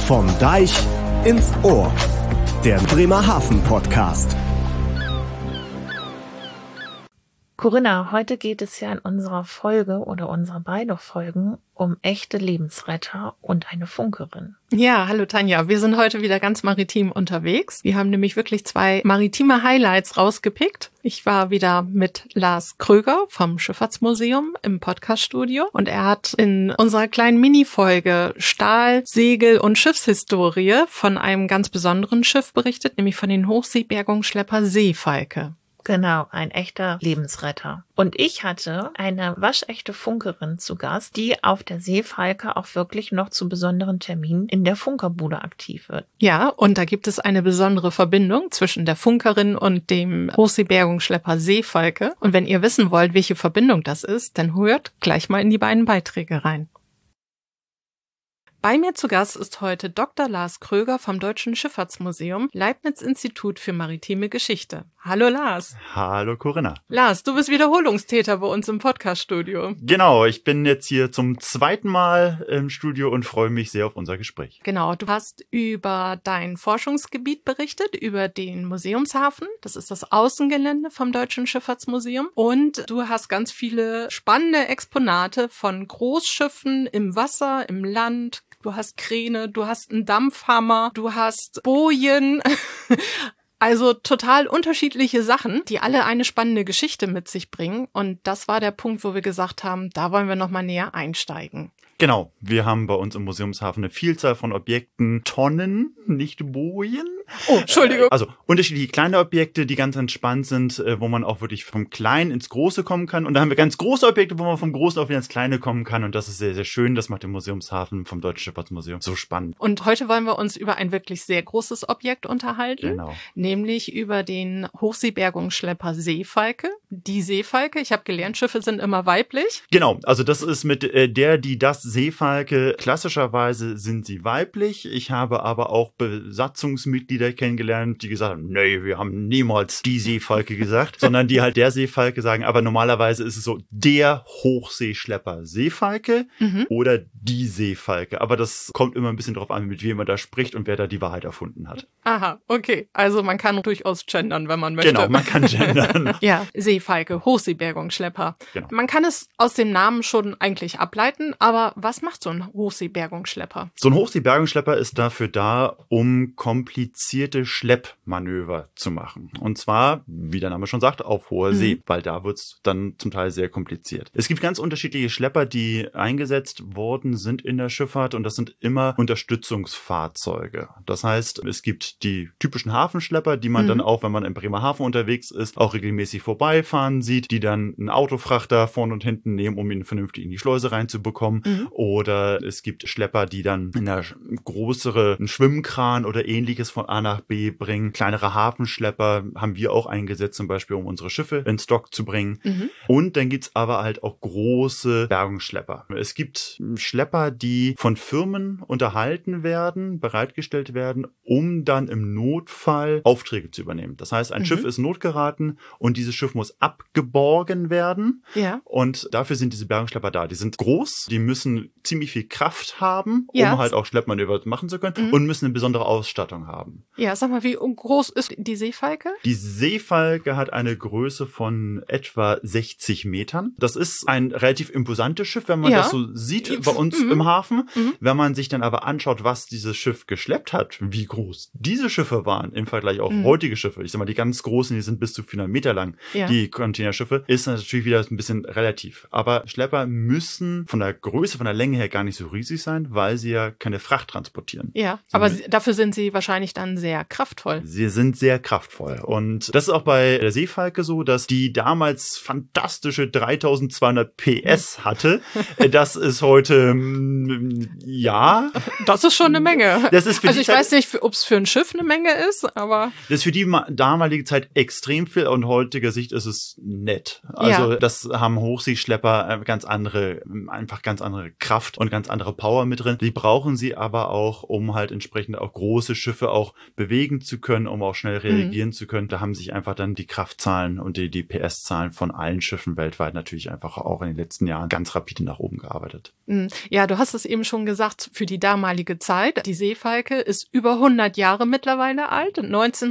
Vom Deich ins Ohr. Der Bremerhaven-Podcast. Corinna, heute geht es ja in unserer Folge oder unserer beiden Folgen um echte Lebensretter und eine Funkerin. Ja, hallo Tanja. Wir sind heute wieder ganz maritim unterwegs. Wir haben nämlich wirklich 2 maritime Highlights rausgepickt. Ich war wieder mit Lars Kröger vom Schifffahrtsmuseum im Podcaststudio und er hat in unserer kleinen Mini-Folge Stahl-, Segel- und Schiffshistorie von einem ganz besonderen Schiff berichtet, nämlich von den Hochseebergungsschlepper Seefalke. Genau, ein echter Lebensretter. Und ich hatte eine waschechte Funkerin zu Gast, die auf der Seefalke auch wirklich noch zu besonderen Terminen in der Funkerbude aktiv wird. Ja, und da gibt es eine besondere Verbindung zwischen der Funkerin und dem Hochseebergungsschlepper Seefalke. Und wenn ihr wissen wollt, welche Verbindung das ist, dann hört gleich mal in die beiden Beiträge rein. Bei mir zu Gast ist heute Dr. Lars Kröger vom Deutschen Schifffahrtsmuseum, Leibniz-Institut für maritime Geschichte. Hallo Lars. Hallo Corinna. Lars, du bist Wiederholungstäter bei uns im Podcaststudio. Genau, ich bin jetzt hier zum 2. Mal im Studio und freue mich sehr auf unser Gespräch. Genau, du hast über dein Forschungsgebiet berichtet, über den Museumshafen. Das ist das Außengelände vom Deutschen Schifffahrtsmuseum. Und du hast ganz viele spannende Exponate von Großschiffen im Wasser, im Land. Du hast Kräne, du hast einen Dampfhammer, du hast Bojen. Also total unterschiedliche Sachen, die alle eine spannende Geschichte mit sich bringen. Und das war der Punkt, wo wir gesagt haben, da wollen wir nochmal näher einsteigen. Genau, wir haben bei uns im Museumshafen eine Vielzahl von Objekten, Tonnen, nicht Bojen. Oh, Entschuldigung. Also unterschiedliche kleine Objekte, die ganz entspannt sind, wo man auch wirklich vom Kleinen ins Große kommen kann. Und da haben wir ganz große Objekte, wo man vom Großen auch wieder ins Kleine kommen kann. Und das ist sehr, sehr schön. Das macht den Museumshafen vom Deutschen Schifffahrtsmuseum so spannend. Und heute wollen wir uns über ein wirklich sehr großes Objekt unterhalten. Genau. Nämlich über den Hochseebergungsschlepper Seefalke. Die Seefalke, ich habe gelernt, Schiffe sind immer weiblich. Genau, also das ist mit die, das Seefalke. Klassischerweise sind sie weiblich. Ich habe aber auch Besatzungsmitglieder kennengelernt, die gesagt haben, nee, wir haben niemals die Seefalke gesagt, sondern die halt der Seefalke sagen. Aber normalerweise ist es so, der Hochseeschlepper Seefalke oder die Seefalke. Aber das kommt immer ein bisschen drauf an, mit wem man da spricht und wer da die Wahrheit erfunden hat. Aha, okay. Also man kann durchaus gendern, wenn man möchte. Genau, man kann gendern. Ja, Seefalke, Hochseebergungsschlepper. Genau. Man kann es aus dem Namen schon eigentlich ableiten, aber was macht so ein Hochseebergungsschlepper? So ein Hochseebergungsschlepper ist dafür da, um komplizierte Schleppmanöver zu machen. Und zwar, wie der Name schon sagt, auf hoher See, weil da wird's dann zum Teil sehr kompliziert. Es gibt ganz unterschiedliche Schlepper, die eingesetzt worden sind in der Schifffahrt und das sind immer Unterstützungsfahrzeuge. Das heißt, es gibt die typischen Hafenschlepper, die man dann auch, wenn man in Bremerhaven unterwegs ist, auch regelmäßig vorbeifahren sieht, die dann einen Autofrachter vorne und hinten nehmen, um ihn vernünftig in die Schleuse reinzubekommen. Oder es gibt Schlepper, die dann in einer größeren Schwimmkran oder ähnliches von A nach B bringen. Kleinere Hafenschlepper haben wir auch eingesetzt, zum Beispiel, um unsere Schiffe in Stock zu bringen. Und dann gibt's aber halt auch große Bergungsschlepper. Es gibt Schlepper, die von Firmen unterhalten werden, bereitgestellt werden, um dann im Notfall Aufträge zu übernehmen. Das heißt, ein Schiff ist notgeraten und dieses Schiff muss abgeborgen werden. Ja. Und dafür sind diese Bergungsschlepper da. Die sind groß, die müssen ziemlich viel Kraft haben, Ja. um halt auch Schleppmanöver machen zu können und müssen eine besondere Ausstattung haben. Ja, sag mal, wie groß ist die Seefalke? Die Seefalke hat eine Größe von etwa 60 Metern. Das ist ein relativ imposantes Schiff, wenn man Ja. das so sieht bei uns im Hafen. Wenn man sich dann aber anschaut, was dieses Schiff geschleppt hat, wie groß diese Schiffe waren im Vergleich auch heutige Schiffe. Ich sag mal, die ganz großen, die sind bis zu 400 Meter lang, Ja. die Containerschiffe, ist natürlich wieder ein bisschen relativ. Aber Schlepper müssen von der Größe, von der Länge her gar nicht so riesig sein, weil sie ja keine Fracht transportieren. Ja, aber dafür sind sie wahrscheinlich dann sehr kraftvoll. Sie sind sehr kraftvoll. Und das ist auch bei der Seefalke so, dass die damals fantastische 3200 PS hatte. Das ist heute, ja. Das ist schon eine Menge. Das ist für also die ich Zeit, weiß nicht, ob es für ein Schiff eine Menge ist, aber... Das ist für die damalige Zeit extrem viel und heutiger Sicht ist es nett. Also Ja. das haben Hochseeschlepper einfach ganz andere andere Kraft und ganz andere Power mit drin. Die brauchen sie aber auch, um halt entsprechend auch große Schiffe auch bewegen zu können, um auch schnell reagieren zu können. Da haben sich einfach dann die Kraftzahlen und die PS-Zahlen von allen Schiffen weltweit natürlich einfach auch in den letzten Jahren ganz rapide nach oben gearbeitet. Ja, du hast es eben schon gesagt, für die damalige Zeit. Die Seefalke ist über 100 Jahre mittlerweile alt.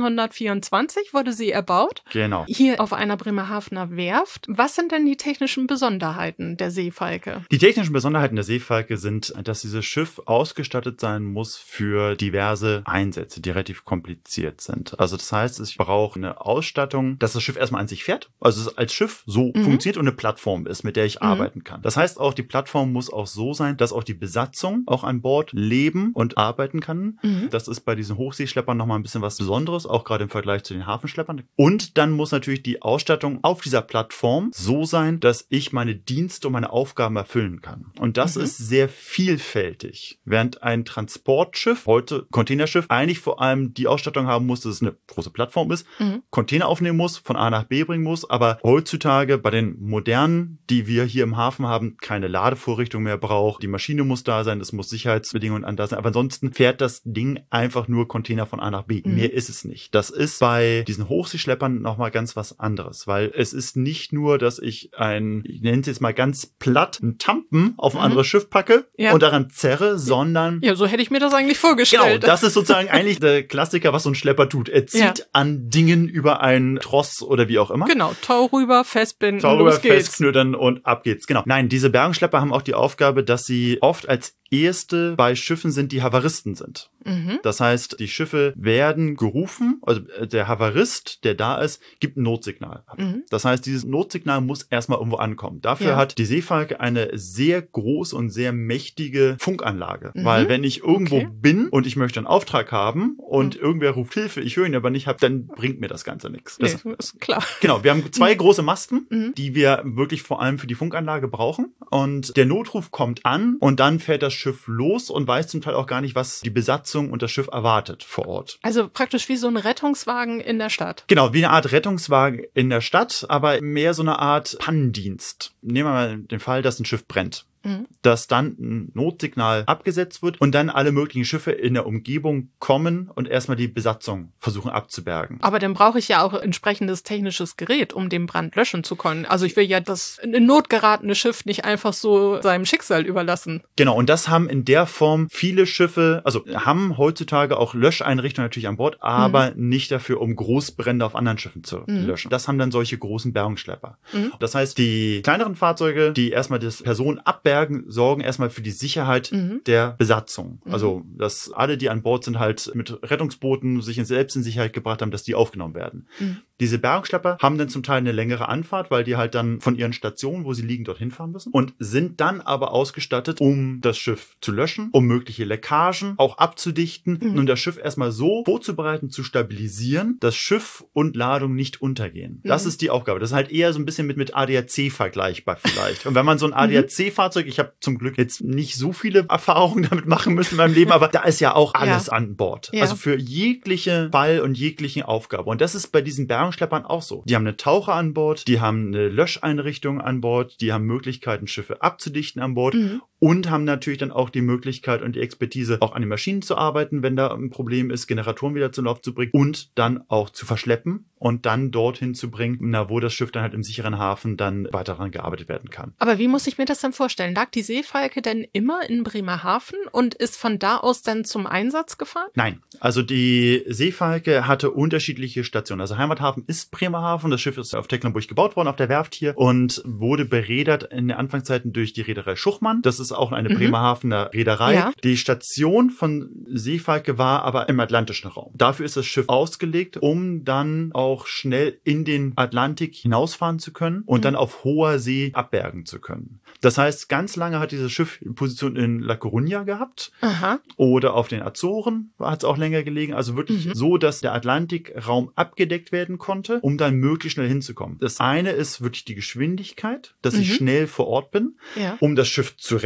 1924 wurde sie erbaut. Genau. Hier auf einer Bremerhavener Werft. Was sind denn die technischen Besonderheiten der Seefalke? Die technischen Besonderheiten der Seefalke sind, dass dieses Schiff ausgestattet sein muss für diverse Einsätze, die relativ kompliziert sind. Also das heißt, ich brauche eine Ausstattung, dass das Schiff erstmal an sich fährt. Also es als Schiff so funktioniert und eine Plattform ist, mit der ich arbeiten kann. Das heißt auch, die Plattform muss auch so sein, dass auch die Besatzung auch an Bord leben und arbeiten kann. Das ist bei diesen Hochseeschleppern nochmal ein bisschen was Besonderes, auch gerade im Vergleich zu den Hafenschleppern. Und dann muss natürlich die Ausstattung auf dieser Plattform so sein, dass ich meine Dienste und meine Aufgaben erfüllen kann. Und das ist sehr vielfältig. Während ein Transportschiff, heute Containerschiff, eigentlich vor allem die Ausstattung haben muss, dass es eine große Plattform ist, Container aufnehmen muss, von A nach B bringen muss, aber heutzutage bei den modernen, die wir hier im Hafen haben, keine Ladevorrichtung mehr braucht. Die Maschine muss da sein, es muss Sicherheitsbedingungen an da sein, aber ansonsten fährt das Ding einfach nur Container von A nach B. Mehr ist es nicht. Das ist bei diesen Hochseeschleppern nochmal ganz was anderes, weil es ist nicht nur, dass ich ich nenne es jetzt mal ganz platt, einen Tampen auf ein anderes Schiff packe und daran zerre, sondern... Ja, so hätte ich mir das eigentlich vorgestellt. Genau, das ist sozusagen eigentlich der Klassiker, was so ein Schlepper tut. Er zieht an Dingen über einen Tross oder wie auch immer. Genau, Tau rüber, festbinden, los geht's. Festknüttern und ab geht's. Genau. Nein, diese Bergungsschlepper haben auch die Aufgabe, dass sie oft als erste bei Schiffen sind, die Havaristen sind. Das heißt, die Schiffe werden gerufen, also der Havarist, der da ist, gibt ein Notsignal ab. Das heißt, dieses Notsignal muss erstmal irgendwo ankommen. Dafür hat die Seefalke eine sehr große und sehr mächtige Funkanlage. Weil wenn ich irgendwo bin und ich möchte einen Auftrag haben und irgendwer ruft Hilfe, ich höre ihn aber nicht, dann bringt mir das Ganze nichts. Das ist klar. Genau, wir haben 2 große Masten, die wir wirklich vor allem für die Funkanlage brauchen. Und der Notruf kommt an und dann fährt das Schiff los und weiß zum Teil auch gar nicht, was die Besatzung und das Schiff erwartet vor Ort. Also praktisch wie so ein Rettungswagen in der Stadt. Genau, wie eine Art Rettungswagen in der Stadt, aber mehr so eine Art Pannendienst. Nehmen wir mal den Fall, dass ein Schiff brennt. Dass dann ein Notsignal abgesetzt wird und dann alle möglichen Schiffe in der Umgebung kommen und erstmal die Besatzung versuchen abzubergen. Aber dann brauche ich ja auch entsprechendes technisches Gerät, um den Brand löschen zu können. Also ich will ja das in Not geratene Schiff nicht einfach so seinem Schicksal überlassen. Genau, und das haben in der Form viele Schiffe, also haben heutzutage auch Löscheinrichtungen natürlich an Bord, aber nicht dafür, um Großbrände auf anderen Schiffen zu löschen. Das haben dann solche großen Bergungsschlepper. Das heißt, die kleineren Fahrzeuge, die erstmal das Personen abbergen, sorgen erstmal für die Sicherheit der Besatzung. Also, dass alle, die an Bord sind, halt mit Rettungsbooten sich selbst in Sicherheit gebracht haben, dass die aufgenommen werden. Diese Bergungsschlepper haben dann zum Teil eine längere Anfahrt, weil die halt dann von ihren Stationen, wo sie liegen, dorthin fahren müssen und sind dann aber ausgestattet, um das Schiff zu löschen, um mögliche Leckagen auch abzudichten und das Schiff erstmal so vorzubereiten, zu stabilisieren, dass Schiff und Ladung nicht untergehen. Das ist die Aufgabe. Das ist halt eher so ein bisschen mit ADAC vergleichbar vielleicht. Und wenn man so ein ADAC-Fahrzeug, ich habe zum Glück jetzt nicht so viele Erfahrungen damit machen müssen in meinem Leben, aber da ist ja auch alles an Bord. Also für jegliche Fall und jegliche Aufgabe. Und das ist bei diesen Bergungsschleppern auch so. Die haben eine Taucher an Bord, die haben eine Löscheinrichtung an Bord, die haben Möglichkeiten, Schiffe abzudichten an Bord und haben natürlich dann auch die Möglichkeit und die Expertise, auch an den Maschinen zu arbeiten, wenn da ein Problem ist, Generatoren wieder zum Lauf zu bringen und dann auch zu verschleppen und dann dorthin zu bringen, wo das Schiff dann halt im sicheren Hafen dann weiter daran gearbeitet werden kann. Aber wie muss ich mir das dann vorstellen? Lag die Seefalke denn immer in Bremerhaven und ist von da aus dann zum Einsatz gefahren? Nein, also die Seefalke hatte unterschiedliche Stationen. Also Heimathafen ist Bremerhaven, das Schiff ist auf Tecklenburg gebaut worden, auf der Werft hier und wurde bereedert in den Anfangszeiten durch die Reederei Schuchmann. Das ist auch eine Bremerhavener Reederei. Ja. Die Station von Seefalke war aber im atlantischen Raum. Dafür ist das Schiff ausgelegt, um dann auch schnell in den Atlantik hinausfahren zu können und dann auf hoher See abbergen zu können. Das heißt, ganz lange hat dieses Schiff Position in La Coruña gehabt oder auf den Azoren hat es auch länger gelegen. Also wirklich so, dass der Atlantikraum abgedeckt werden konnte, um dann möglichst schnell hinzukommen. Das eine ist wirklich die Geschwindigkeit, dass ich schnell vor Ort bin, um das Schiff zu retten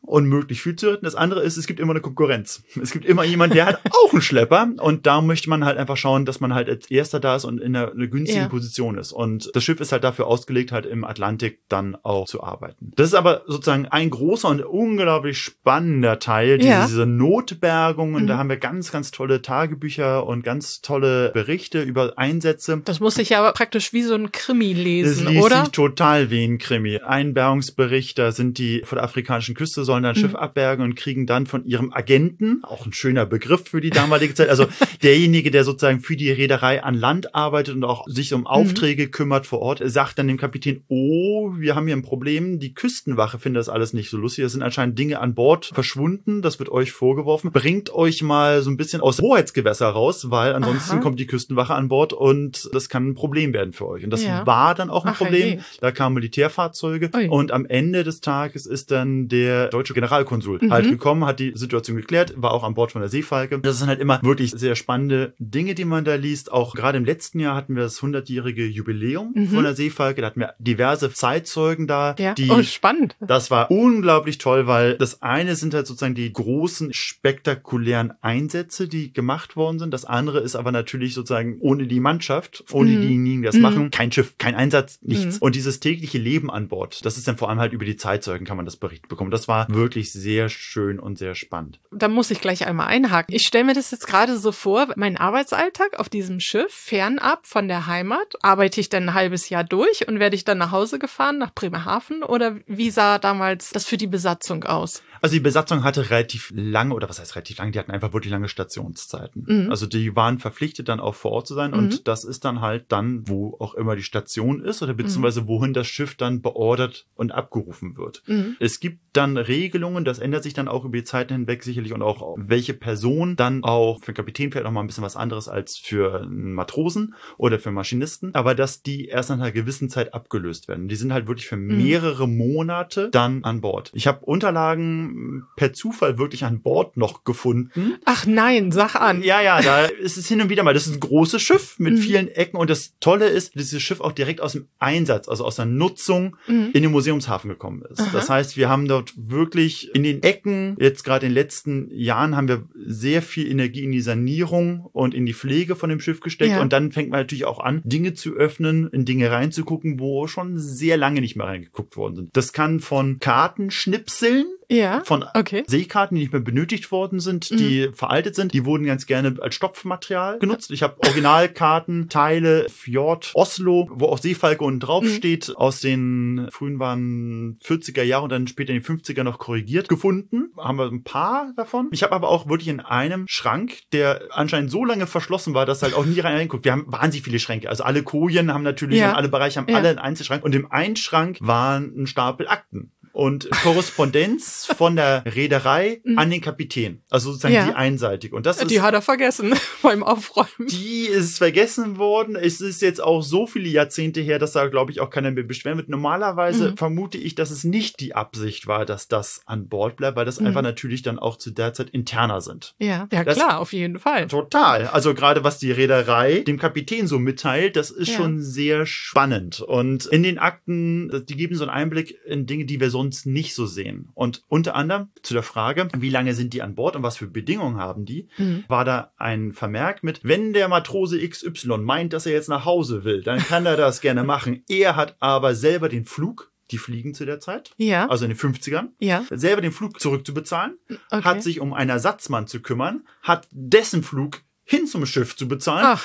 und möglichst viel zu retten. Das andere ist, es gibt immer eine Konkurrenz. Es gibt immer jemanden, der hat auch einen Schlepper und da möchte man halt einfach schauen, dass man halt als Erster da ist und in einer günstigen Position ist. Und das Schiff ist halt dafür ausgelegt, halt im Atlantik dann auch zu arbeiten. Das ist aber sozusagen ein großer und unglaublich spannender Teil, diese Notbergung. Und da haben wir ganz, ganz tolle Tagebücher und ganz tolle Berichte über Einsätze. Das muss ich ja aber praktisch wie so ein Krimi lesen, das liest oder? sich total wie ein Krimi. Ein Bergungsbericht, da sind die vor der afrikanischen Küste, sollen dann ein Schiff abbergen und kriegen dann von ihrem Agenten, auch ein schöner Begriff für die damalige Zeit, also derjenige, der sozusagen für die Reederei an Land arbeitet und auch sich um Aufträge kümmert vor Ort, sagt dann dem Kapitän, oh, wir haben hier ein Problem, die Küstenwache findet das alles nicht so lustig, es sind anscheinend Dinge an Bord verschwunden, das wird euch vorgeworfen, bringt euch mal so ein bisschen aus Hoheitsgewässer raus, weil ansonsten kommt die Küstenwache an Bord und das kann ein Problem werden für euch. Und das war dann auch ein Problem. Da kamen Militärfahrzeuge und am Ende des Tages ist dann der deutsche Generalkonsul halt gekommen, hat die Situation geklärt, war auch an Bord von der Seefalke. Das sind halt immer wirklich sehr spannende Dinge, die man da liest. Auch gerade im letzten Jahr hatten wir das 100-jährige Jubiläum von der Seefalke. Da hatten wir diverse Zeitzeugen da. Ja. Die, spannend. Das war unglaublich toll, weil das eine sind halt sozusagen die großen, spektakulären Einsätze, die gemacht worden sind. Das andere ist aber natürlich sozusagen ohne die Mannschaft, ohne diejenigen, die das machen, kein Schiff, kein Einsatz, nichts. Und dieses tägliche Leben an Bord, das ist dann vor allem halt über die Zeitzeugen kann man das Bericht bekommen. Das war wirklich sehr schön und sehr spannend. Da muss ich gleich einmal einhaken. Ich stelle mir das jetzt gerade so vor, mein Arbeitsalltag auf diesem Schiff, fernab von der Heimat, arbeite ich dann ein halbes Jahr durch und werde ich dann nach Hause gefahren, nach Bremerhaven? Oder wie sah damals das für die Besatzung aus? Also die Besatzung hatte relativ lange, oder was heißt relativ lange, die hatten einfach wirklich lange Stationszeiten. Also die waren verpflichtet, dann auch vor Ort zu sein und das ist dann halt dann, wo auch immer die Station ist oder beziehungsweise wohin das Schiff dann beordert und abgerufen wird. Es gibt dann Regelungen, das ändert sich dann auch über die Zeiten hinweg sicherlich und auch welche Person dann auch für einen Kapitän vielleicht auch mal ein bisschen was anderes als für einen Matrosen oder für Maschinisten, aber dass die erst nach einer gewissen Zeit abgelöst werden. Die sind halt wirklich für mehrere Monate dann an Bord. Ich habe Unterlagen per Zufall wirklich an Bord noch gefunden. Ach nein, sag an. Ja, da ist es hin und wieder mal. Das ist ein großes Schiff mit vielen Ecken und das Tolle ist, dass dieses Schiff auch direkt aus dem Einsatz, also aus der Nutzung in den Museumshafen gekommen ist. Das heißt, wir haben dort wirklich in den Ecken, jetzt gerade in den letzten Jahren, haben wir sehr viel Energie in die Sanierung und in die Pflege von dem Schiff gesteckt und dann fängt man natürlich auch an, Dinge zu öffnen, in Dinge reinzugucken, wo schon sehr lange nicht mehr reingeguckt worden sind. Das kann von Kartenschnipseln, von Seekarten, die nicht mehr benötigt worden sind, die veraltet sind, die wurden ganz gerne als Stopfmaterial genutzt. Ich habe Originalkarten, Teile, Fjord, Oslo, wo auch Seefalke unten drauf steht, aus den frühen waren 40er Jahre und dann später in den 50er noch korrigiert gefunden. Haben wir ein paar davon. Ich habe aber auch wirklich in einem Schrank, der anscheinend so lange verschlossen war, dass halt auch nie reinguckt. Wir haben wahnsinnig viele Schränke. Also alle Kojen haben natürlich, und alle Bereiche haben alle einen Einzelschrank. Und im einen Schrank waren ein Stapel Akten. Und Korrespondenz von der Reederei an den Kapitän. Also sozusagen die einseitige. Und das die hat er vergessen beim Aufräumen. Die ist vergessen worden. Es ist jetzt auch so viele Jahrzehnte her, dass da, glaube ich, auch keiner mehr beschweren wird. Normalerweise vermute ich, dass es nicht die Absicht war, dass das an Bord bleibt, weil das einfach natürlich dann auch zu der Zeit interner sind. Ja, klar, auf jeden Fall. Total. Also gerade was die Reederei dem Kapitän so mitteilt, das ist schon sehr spannend. Und in den Akten, die geben so einen Einblick in Dinge, die wir sonst nicht so sehen. Und unter anderem zu der Frage, wie lange sind die an Bord und was für Bedingungen haben die, war da ein Vermerk mit, wenn der Matrose XY meint, dass er jetzt nach Hause will, dann kann er das gerne machen. Er hat aber selber den Flug, die fliegen zu der Zeit, also in den 50ern, selber den Flug zurückzubezahlen, hat sich um einen Ersatzmann zu kümmern, hat dessen Flug hin zum Schiff zu bezahlen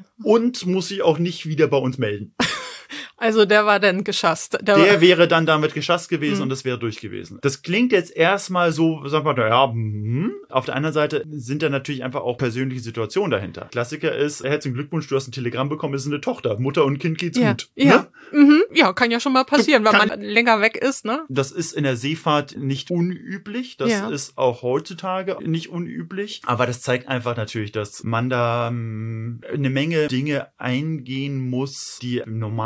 und muss sich auch nicht wieder bei uns melden. Also der war dann geschasst. Der wäre dann damit geschasst gewesen und das wäre durch gewesen. Das klingt jetzt erstmal so, sagt man, auf der anderen Seite sind da natürlich einfach auch persönliche Situationen dahinter. Klassiker ist, herzlichen Glückwunsch, du hast ein Telegramm bekommen, es ist eine Tochter. Mutter und Kind geht's gut. Ja, kann ja schon mal passieren, wenn man länger weg ist, ne? Das ist in der Seefahrt nicht unüblich. Das ist auch heutzutage nicht unüblich. Aber das zeigt einfach natürlich, dass man da eine Menge Dinge eingehen muss, die im normalen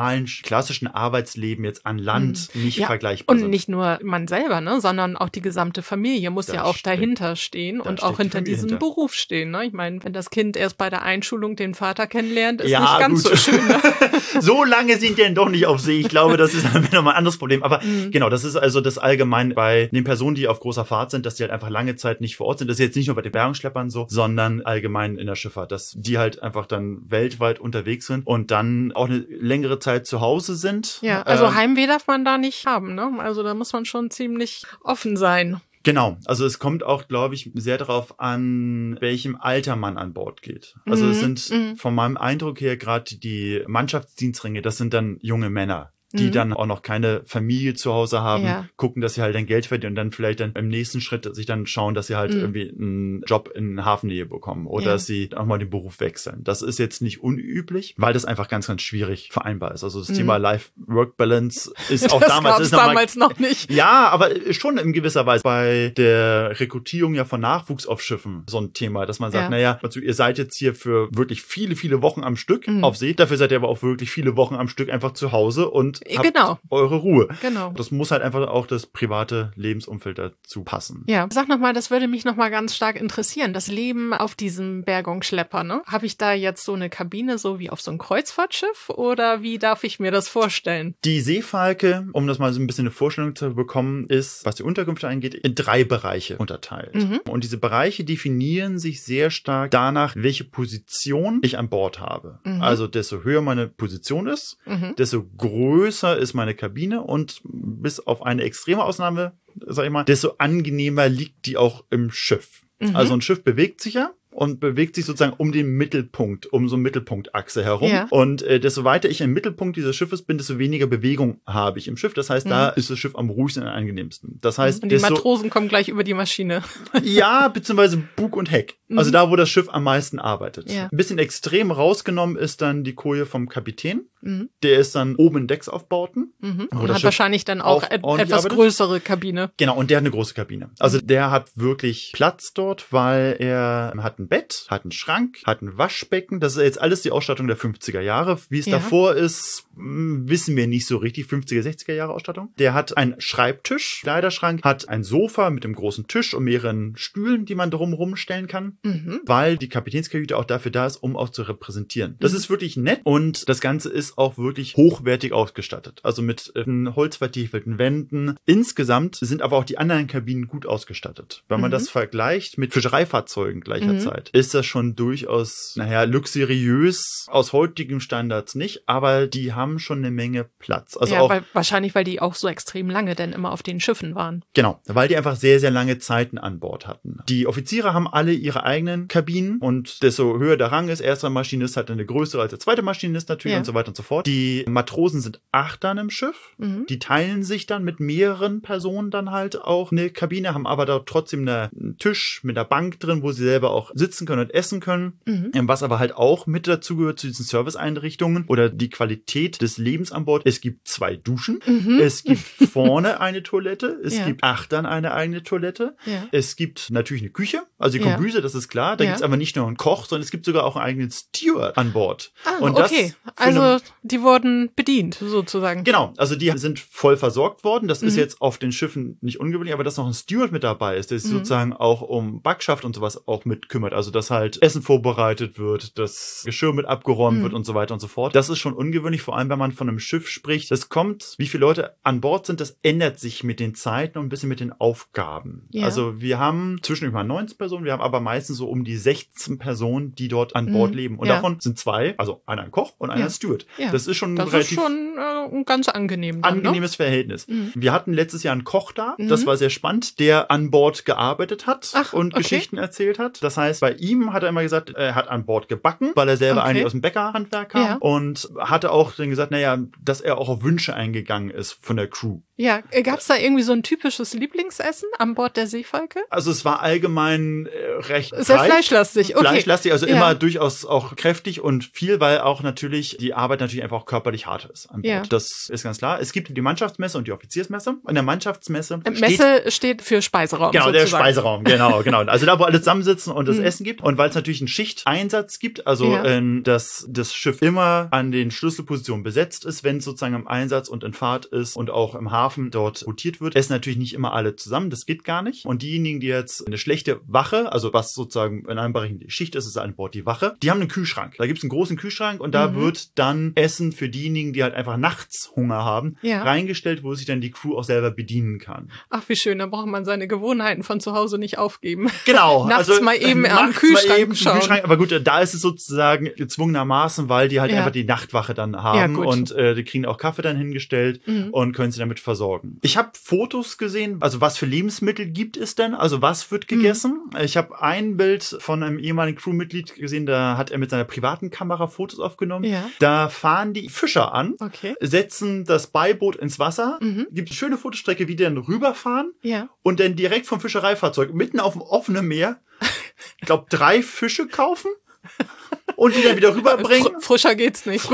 klassischen Arbeitsleben jetzt an Land nicht vergleichbar und sind. Und nicht nur man selber, ne, sondern auch die gesamte Familie muss ja auch dahinter stehen und auch hinter diesem Beruf stehen. Ne? Ich meine, wenn das Kind erst bei der Einschulung den Vater kennenlernt, ist nicht ganz so schön. Ne? So lange sind die denn doch nicht auf See. Ich glaube, das ist dann nochmal ein anderes Problem. Aber genau, das ist also das allgemein bei den Personen, die auf großer Fahrt sind, dass die halt einfach lange Zeit nicht vor Ort sind. Das ist jetzt nicht nur bei den Bergungsschleppern so, sondern allgemein in der Schifffahrt, dass die halt einfach dann weltweit unterwegs sind und dann auch eine längere Zeit zu Hause sind. Ja, also Heimweh darf man da nicht haben, ne? Also da muss man schon ziemlich offen sein. Genau, also es kommt auch, glaube ich, sehr darauf an, welchem Alter man an Bord geht. Also es sind von meinem Eindruck her gerade die Mannschaftsdienstringe, das sind dann junge Männer, die dann auch noch keine Familie zu Hause haben, gucken, dass sie halt dann Geld verdienen und dann vielleicht dann im nächsten Schritt sich dann schauen, dass sie halt irgendwie einen Job in Hafennähe bekommen oder dass sie auch mal den Beruf wechseln. Das ist jetzt nicht unüblich, weil das einfach ganz, ganz schwierig vereinbar ist. Also das Thema Life-Work-Balance ist auch damals noch nicht. Ja, aber schon in gewisser Weise bei der Rekrutierung ja von Nachwuchs auf Schiffen so ein Thema, dass man sagt, naja, also ihr seid jetzt hier für wirklich viele, viele Wochen am Stück auf See, dafür seid ihr aber auch wirklich viele Wochen am Stück einfach zu Hause und habt eure Ruhe. Genau. Das muss halt einfach auch das private Lebensumfeld dazu passen. Ja, sag nochmal, das würde mich nochmal ganz stark interessieren. Das Leben auf diesem Bergungsschlepper, ne? Habe ich da jetzt so eine Kabine, so wie auf so einem Kreuzfahrtschiff oder wie darf ich mir das vorstellen? Die Seefalke, um das mal so ein bisschen eine Vorstellung zu bekommen, ist, was die Unterkünfte angeht, in 3 Bereiche unterteilt. Und diese Bereiche definieren sich sehr stark danach, welche Position ich an Bord habe. Also desto höher meine Position ist, desto größer ist meine Kabine und bis auf eine extreme Ausnahme, sag ich mal, desto angenehmer liegt die auch im Schiff. Also ein Schiff bewegt sich ja und bewegt sich sozusagen um den Mittelpunkt, um so eine Mittelpunktachse herum. Ja. Und desto weiter ich im Mittelpunkt dieses Schiffes bin, desto weniger Bewegung habe ich im Schiff. Das heißt, da ist das Schiff am ruhigsten und angenehmsten. Das heißt, und die Matrosen kommen gleich über die Maschine. Ja, beziehungsweise Bug und Heck. Also da, wo das Schiff am meisten arbeitet. Ja. Ein bisschen extrem rausgenommen ist dann die Koje vom Kapitän. Der ist dann oben in Decksaufbauten. Und hat wahrscheinlich dann auch etwas größere Kabine. Genau, und der hat eine große Kabine. Also der hat wirklich Platz dort, weil er hat ein Bett, hat einen Schrank, hat ein Waschbecken. Das ist jetzt alles die Ausstattung der 50er Jahre. Wie es davor ist, wissen wir nicht so richtig. 50er, 60er Jahre Ausstattung. Der hat einen Schreibtisch, Kleiderschrank, hat ein Sofa mit einem großen Tisch und mehreren Stühlen, die man drumherum stellen kann, weil die Kapitänskajüte auch dafür da ist, um auch zu repräsentieren. Das ist wirklich nett und das Ganze ist auch wirklich hochwertig ausgestattet. Also mit holzvertiefelten Wänden. Insgesamt sind aber auch die anderen Kabinen gut ausgestattet. Wenn man das vergleicht mit Fischereifahrzeugen gleicher Zeit, ist das schon durchaus, luxuriös, aus heutigen Standards nicht, aber die haben schon eine Menge Platz. Also auch, wahrscheinlich, weil die auch so extrem lange denn immer auf den Schiffen waren. Genau, weil die einfach sehr, sehr lange Zeiten an Bord hatten. Die Offiziere haben alle ihre eigenen Kabinen und desto höher der Rang ist, erster Maschinist hat eine größere als der zweite Maschinist natürlich und so weiter und so fort. Die Matrosen sind 8 dann im Schiff. Die teilen sich dann mit mehreren Personen dann halt auch eine Kabine, haben aber da trotzdem einen Tisch mit einer Bank drin, wo sie selber auch sitzen können und essen können. Was aber halt auch mit dazu gehört zu diesen Serviceeinrichtungen oder die Qualität des Lebens an Bord. Es gibt 2 Duschen. Es gibt vorne eine Toilette. Es gibt achtern eine eigene Toilette. Es gibt natürlich eine Küche, also die Kombüse, das ist klar. Da gibt's aber nicht nur einen Koch, sondern es gibt sogar auch einen eigenen Steward an Bord. Und okay, also die wurden bedient sozusagen. Genau, also die sind voll versorgt worden. Das ist jetzt auf den Schiffen nicht ungewöhnlich, aber dass noch ein Steward mit dabei ist, der sich sozusagen auch um Backschaft und sowas auch mit kümmert. Also dass halt Essen vorbereitet wird, das Geschirr mit abgeräumt wird und so weiter und so fort. Das ist schon ungewöhnlich, vor allem wenn man von einem Schiff spricht. Das kommt, wie viele Leute an Bord sind, das ändert sich mit den Zeiten und ein bisschen mit den Aufgaben. Ja. Also wir haben zwischendurch mal 19 Personen, wir haben aber meistens so um die 16 Personen, die dort an Bord leben. Und davon sind 2, also einer ein Koch und einer ein Steward. Ja. Das ist schon relativ ein ganz angenehmes Verhältnis. Wir hatten letztes Jahr einen Koch da, das war sehr spannend, der an Bord gearbeitet hat und Geschichten erzählt hat. Das heißt, bei ihm hat er immer gesagt, er hat an Bord gebacken, weil er selber eigentlich aus dem Bäckerhandwerk kam und hatte auch dann gesagt, dass er auch auf Wünsche eingegangen ist von der Crew. Ja, gab's da irgendwie so ein typisches Lieblingsessen an Bord der Seefalke? Also es war allgemein recht sehr fleischlastig. Okay. Fleischlastig, also immer durchaus auch kräftig und viel, weil auch natürlich die Arbeit natürlich einfach auch körperlich hart ist an Bord. Ja. Das ist ganz klar. Es gibt die Mannschaftsmesse und die Offiziersmesse. In der Mannschaftsmesse Messe steht für Speiseraum. Genau, sozusagen. der Speiseraum, genau. Also da, wo alle zusammensitzen und das Essen gibt. Und weil es natürlich einen Schichteinsatz gibt, also dass das Schiff immer an den Schlüsselpositionen besetzt ist, wenn es sozusagen im Einsatz und in Fahrt ist und auch im Hafen dort rotiert wird, essen natürlich nicht immer alle zusammen. Das geht gar nicht. Und diejenigen, die jetzt eine schlechte Wache, also was sozusagen in einem Bereich die Schicht ist an Bord die Wache, die haben einen Kühlschrank. Da gibt es einen großen Kühlschrank und da wird dann Essen für diejenigen, die halt einfach nachts Hunger haben, reingestellt, wo sich dann die Crew auch selber bedienen kann. Ach, wie schön, da braucht man seine Gewohnheiten von zu Hause nicht aufgeben. Genau. nachts also mal eben am Kühlschrank schauen. Aber gut, da ist es sozusagen gezwungenermaßen, weil die halt einfach die Nachtwache dann haben und die kriegen auch Kaffee dann hingestellt und können sie damit versorgen. Ich habe Fotos gesehen, also was für Lebensmittel gibt es denn? Also was wird gegessen? Ich habe ein Bild von einem ehemaligen Crewmitglied gesehen, da hat er mit seiner privaten Kamera Fotos aufgenommen. Ja. Da fahren die Fischer an, setzen das Beiboot ins Wasser, gibt eine schöne Fotostrecke, wie die dann rüberfahren und dann direkt vom Fischereifahrzeug mitten auf dem offenen Meer, ich glaube 3 Fische kaufen. Und die dann wieder rüberbringen. Frischer geht's nicht.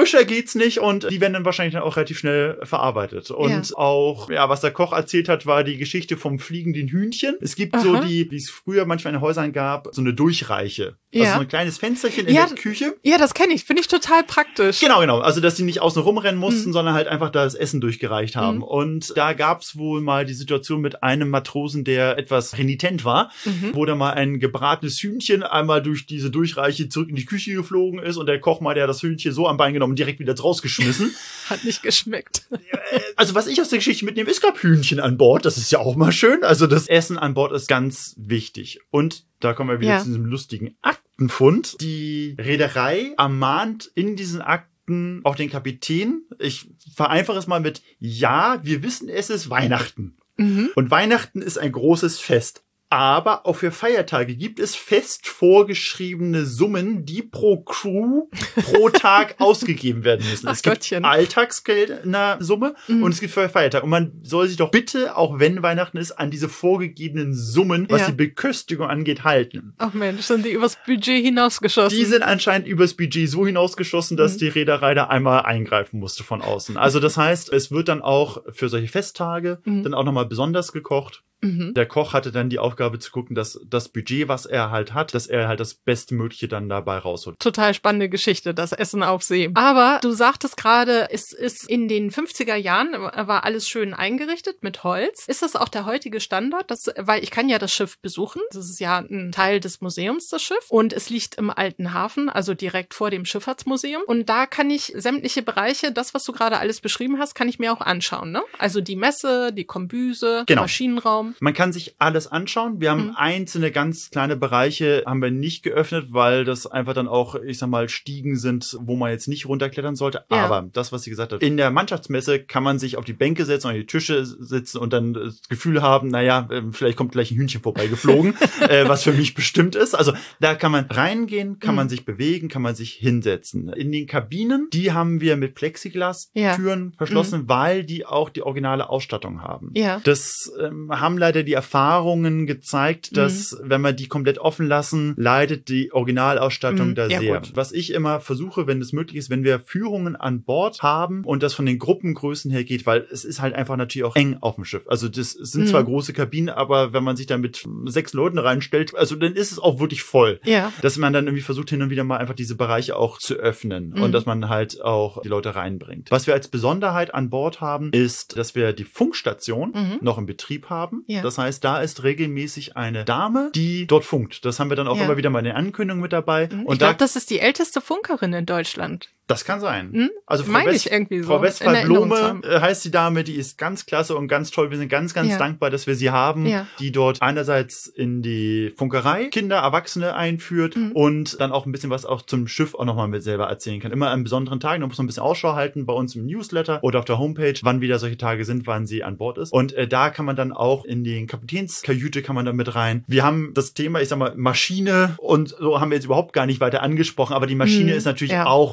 Und die werden dann wahrscheinlich dann auch relativ schnell verarbeitet. Und auch, was der Koch erzählt hat, war die Geschichte vom fliegenden Hühnchen. Es gibt so wie es früher manchmal in Häusern gab, so eine Durchreiche. Also so ein kleines Fensterchen in der Küche. Ja, das kenne ich. Finde ich total praktisch. Genau. Also, dass die nicht außen rumrennen mussten, sondern halt einfach da das Essen durchgereicht haben. Und da gab's wohl mal die Situation mit einem Matrosen, der etwas renitent war, wo da mal ein gebratenes Hühnchen einmal durch diese Durchreiche zurück in die Küche geflogen ist und der Koch mal, der hat das Hühnchen so am Bein genommen und direkt wieder rausgeschmissen. Hat nicht geschmeckt. Also was ich aus der Geschichte mitnehme, es gab Hühnchen an Bord. Das ist ja auch mal schön. Also das Essen an Bord ist ganz wichtig. Und da kommen wir wieder zu diesem lustigen Aktenfund. Die Reederei ermahnt in diesen Akten auch den Kapitän. Ich vereinfache es mal mit, wir wissen, es ist Weihnachten. Und Weihnachten ist ein großes Fest. Aber auch für Feiertage gibt es fest vorgeschriebene Summen, die pro Crew pro Tag ausgegeben werden müssen. Es gibt Alltagsgeld in einer Summe und es gibt für Feiertage. Und man soll sich doch bitte, auch wenn Weihnachten ist, an diese vorgegebenen Summen, was die Beköstigung angeht, halten. Ach Mensch, sind die übers Budget hinausgeschossen? Die sind anscheinend übers Budget so hinausgeschossen, dass die Reederei da einmal eingreifen musste von außen. Also das heißt, es wird dann auch für solche Festtage dann auch nochmal besonders gekocht. Der Koch hatte dann die Aufgabe zu gucken, dass das Budget, was er halt hat, dass er halt das Bestmögliche dann dabei rausholt. Total spannende Geschichte, das Essen auf See. Aber du sagtest gerade, es ist in den 50er Jahren, war alles schön eingerichtet mit Holz. Ist das auch der heutige Standard? Weil ich kann ja das Schiff besuchen. Das ist ja ein Teil des Museums, das Schiff. Und es liegt im alten Hafen, also direkt vor dem Schifffahrtsmuseum. Und da kann ich sämtliche Bereiche, das, was du gerade alles beschrieben hast, kann ich mir auch anschauen, ne? Also die Messe, die Kombüse, Maschinenraum. Man kann sich alles anschauen. Wir haben einzelne ganz kleine Bereiche haben wir nicht geöffnet, weil das einfach dann auch, ich sag mal, Stiegen sind, wo man jetzt nicht runterklettern sollte. Ja. Aber das, was sie gesagt hat, in der Mannschaftsmesse kann man sich auf die Bänke setzen, auf die Tische sitzen und dann das Gefühl haben, vielleicht kommt gleich ein Hühnchen vorbeigeflogen, was für mich bestimmt ist. Also da kann man reingehen, kann man sich bewegen, kann man sich hinsetzen. In den Kabinen, die haben wir mit Plexiglas-Türen verschlossen, weil die auch die originale Ausstattung haben. Ja. Das haben leider die Erfahrungen gezeigt, dass wenn wir die komplett offen lassen, leidet die Originalausstattung da sehr. Gut. Was ich immer versuche, wenn es möglich ist, wenn wir Führungen an Bord haben und das von den Gruppengrößen her geht, weil es ist halt einfach natürlich auch eng auf dem Schiff. Also das sind zwar große Kabinen, aber wenn man sich da mit 6 Leuten reinstellt, also dann ist es auch wirklich voll. Ja. Dass man dann irgendwie versucht, hin und wieder mal einfach diese Bereiche auch zu öffnen und dass man halt auch die Leute reinbringt. Was wir als Besonderheit an Bord haben, ist, dass wir die Funkstation noch im Betrieb haben. Ja. Das heißt, da ist regelmäßig eine Dame, die dort funkt. Das haben wir dann auch immer wieder mal in den Ankündigungen mit dabei. Und ich glaube, das ist die älteste Funkerin in Deutschland. Das kann sein. Also Frau Frau Westphal Blome heißt die Dame, die ist ganz klasse und ganz toll. Wir sind ganz, ganz dankbar, dass wir sie haben, die dort einerseits in die Funkerei Kinder, Erwachsene einführt und dann auch ein bisschen was auch zum Schiff auch nochmal mit selber erzählen kann. Immer an besonderen Tagen, da muss man ein bisschen Ausschau halten bei uns im Newsletter oder auf der Homepage, wann wieder solche Tage sind, wann sie an Bord ist. Und da kann man dann auch in den Kapitänskajüte kann man da mit rein. Wir haben das Thema, ich sag mal, Maschine und so haben wir jetzt überhaupt gar nicht weiter angesprochen, aber die Maschine ist natürlich auch komplett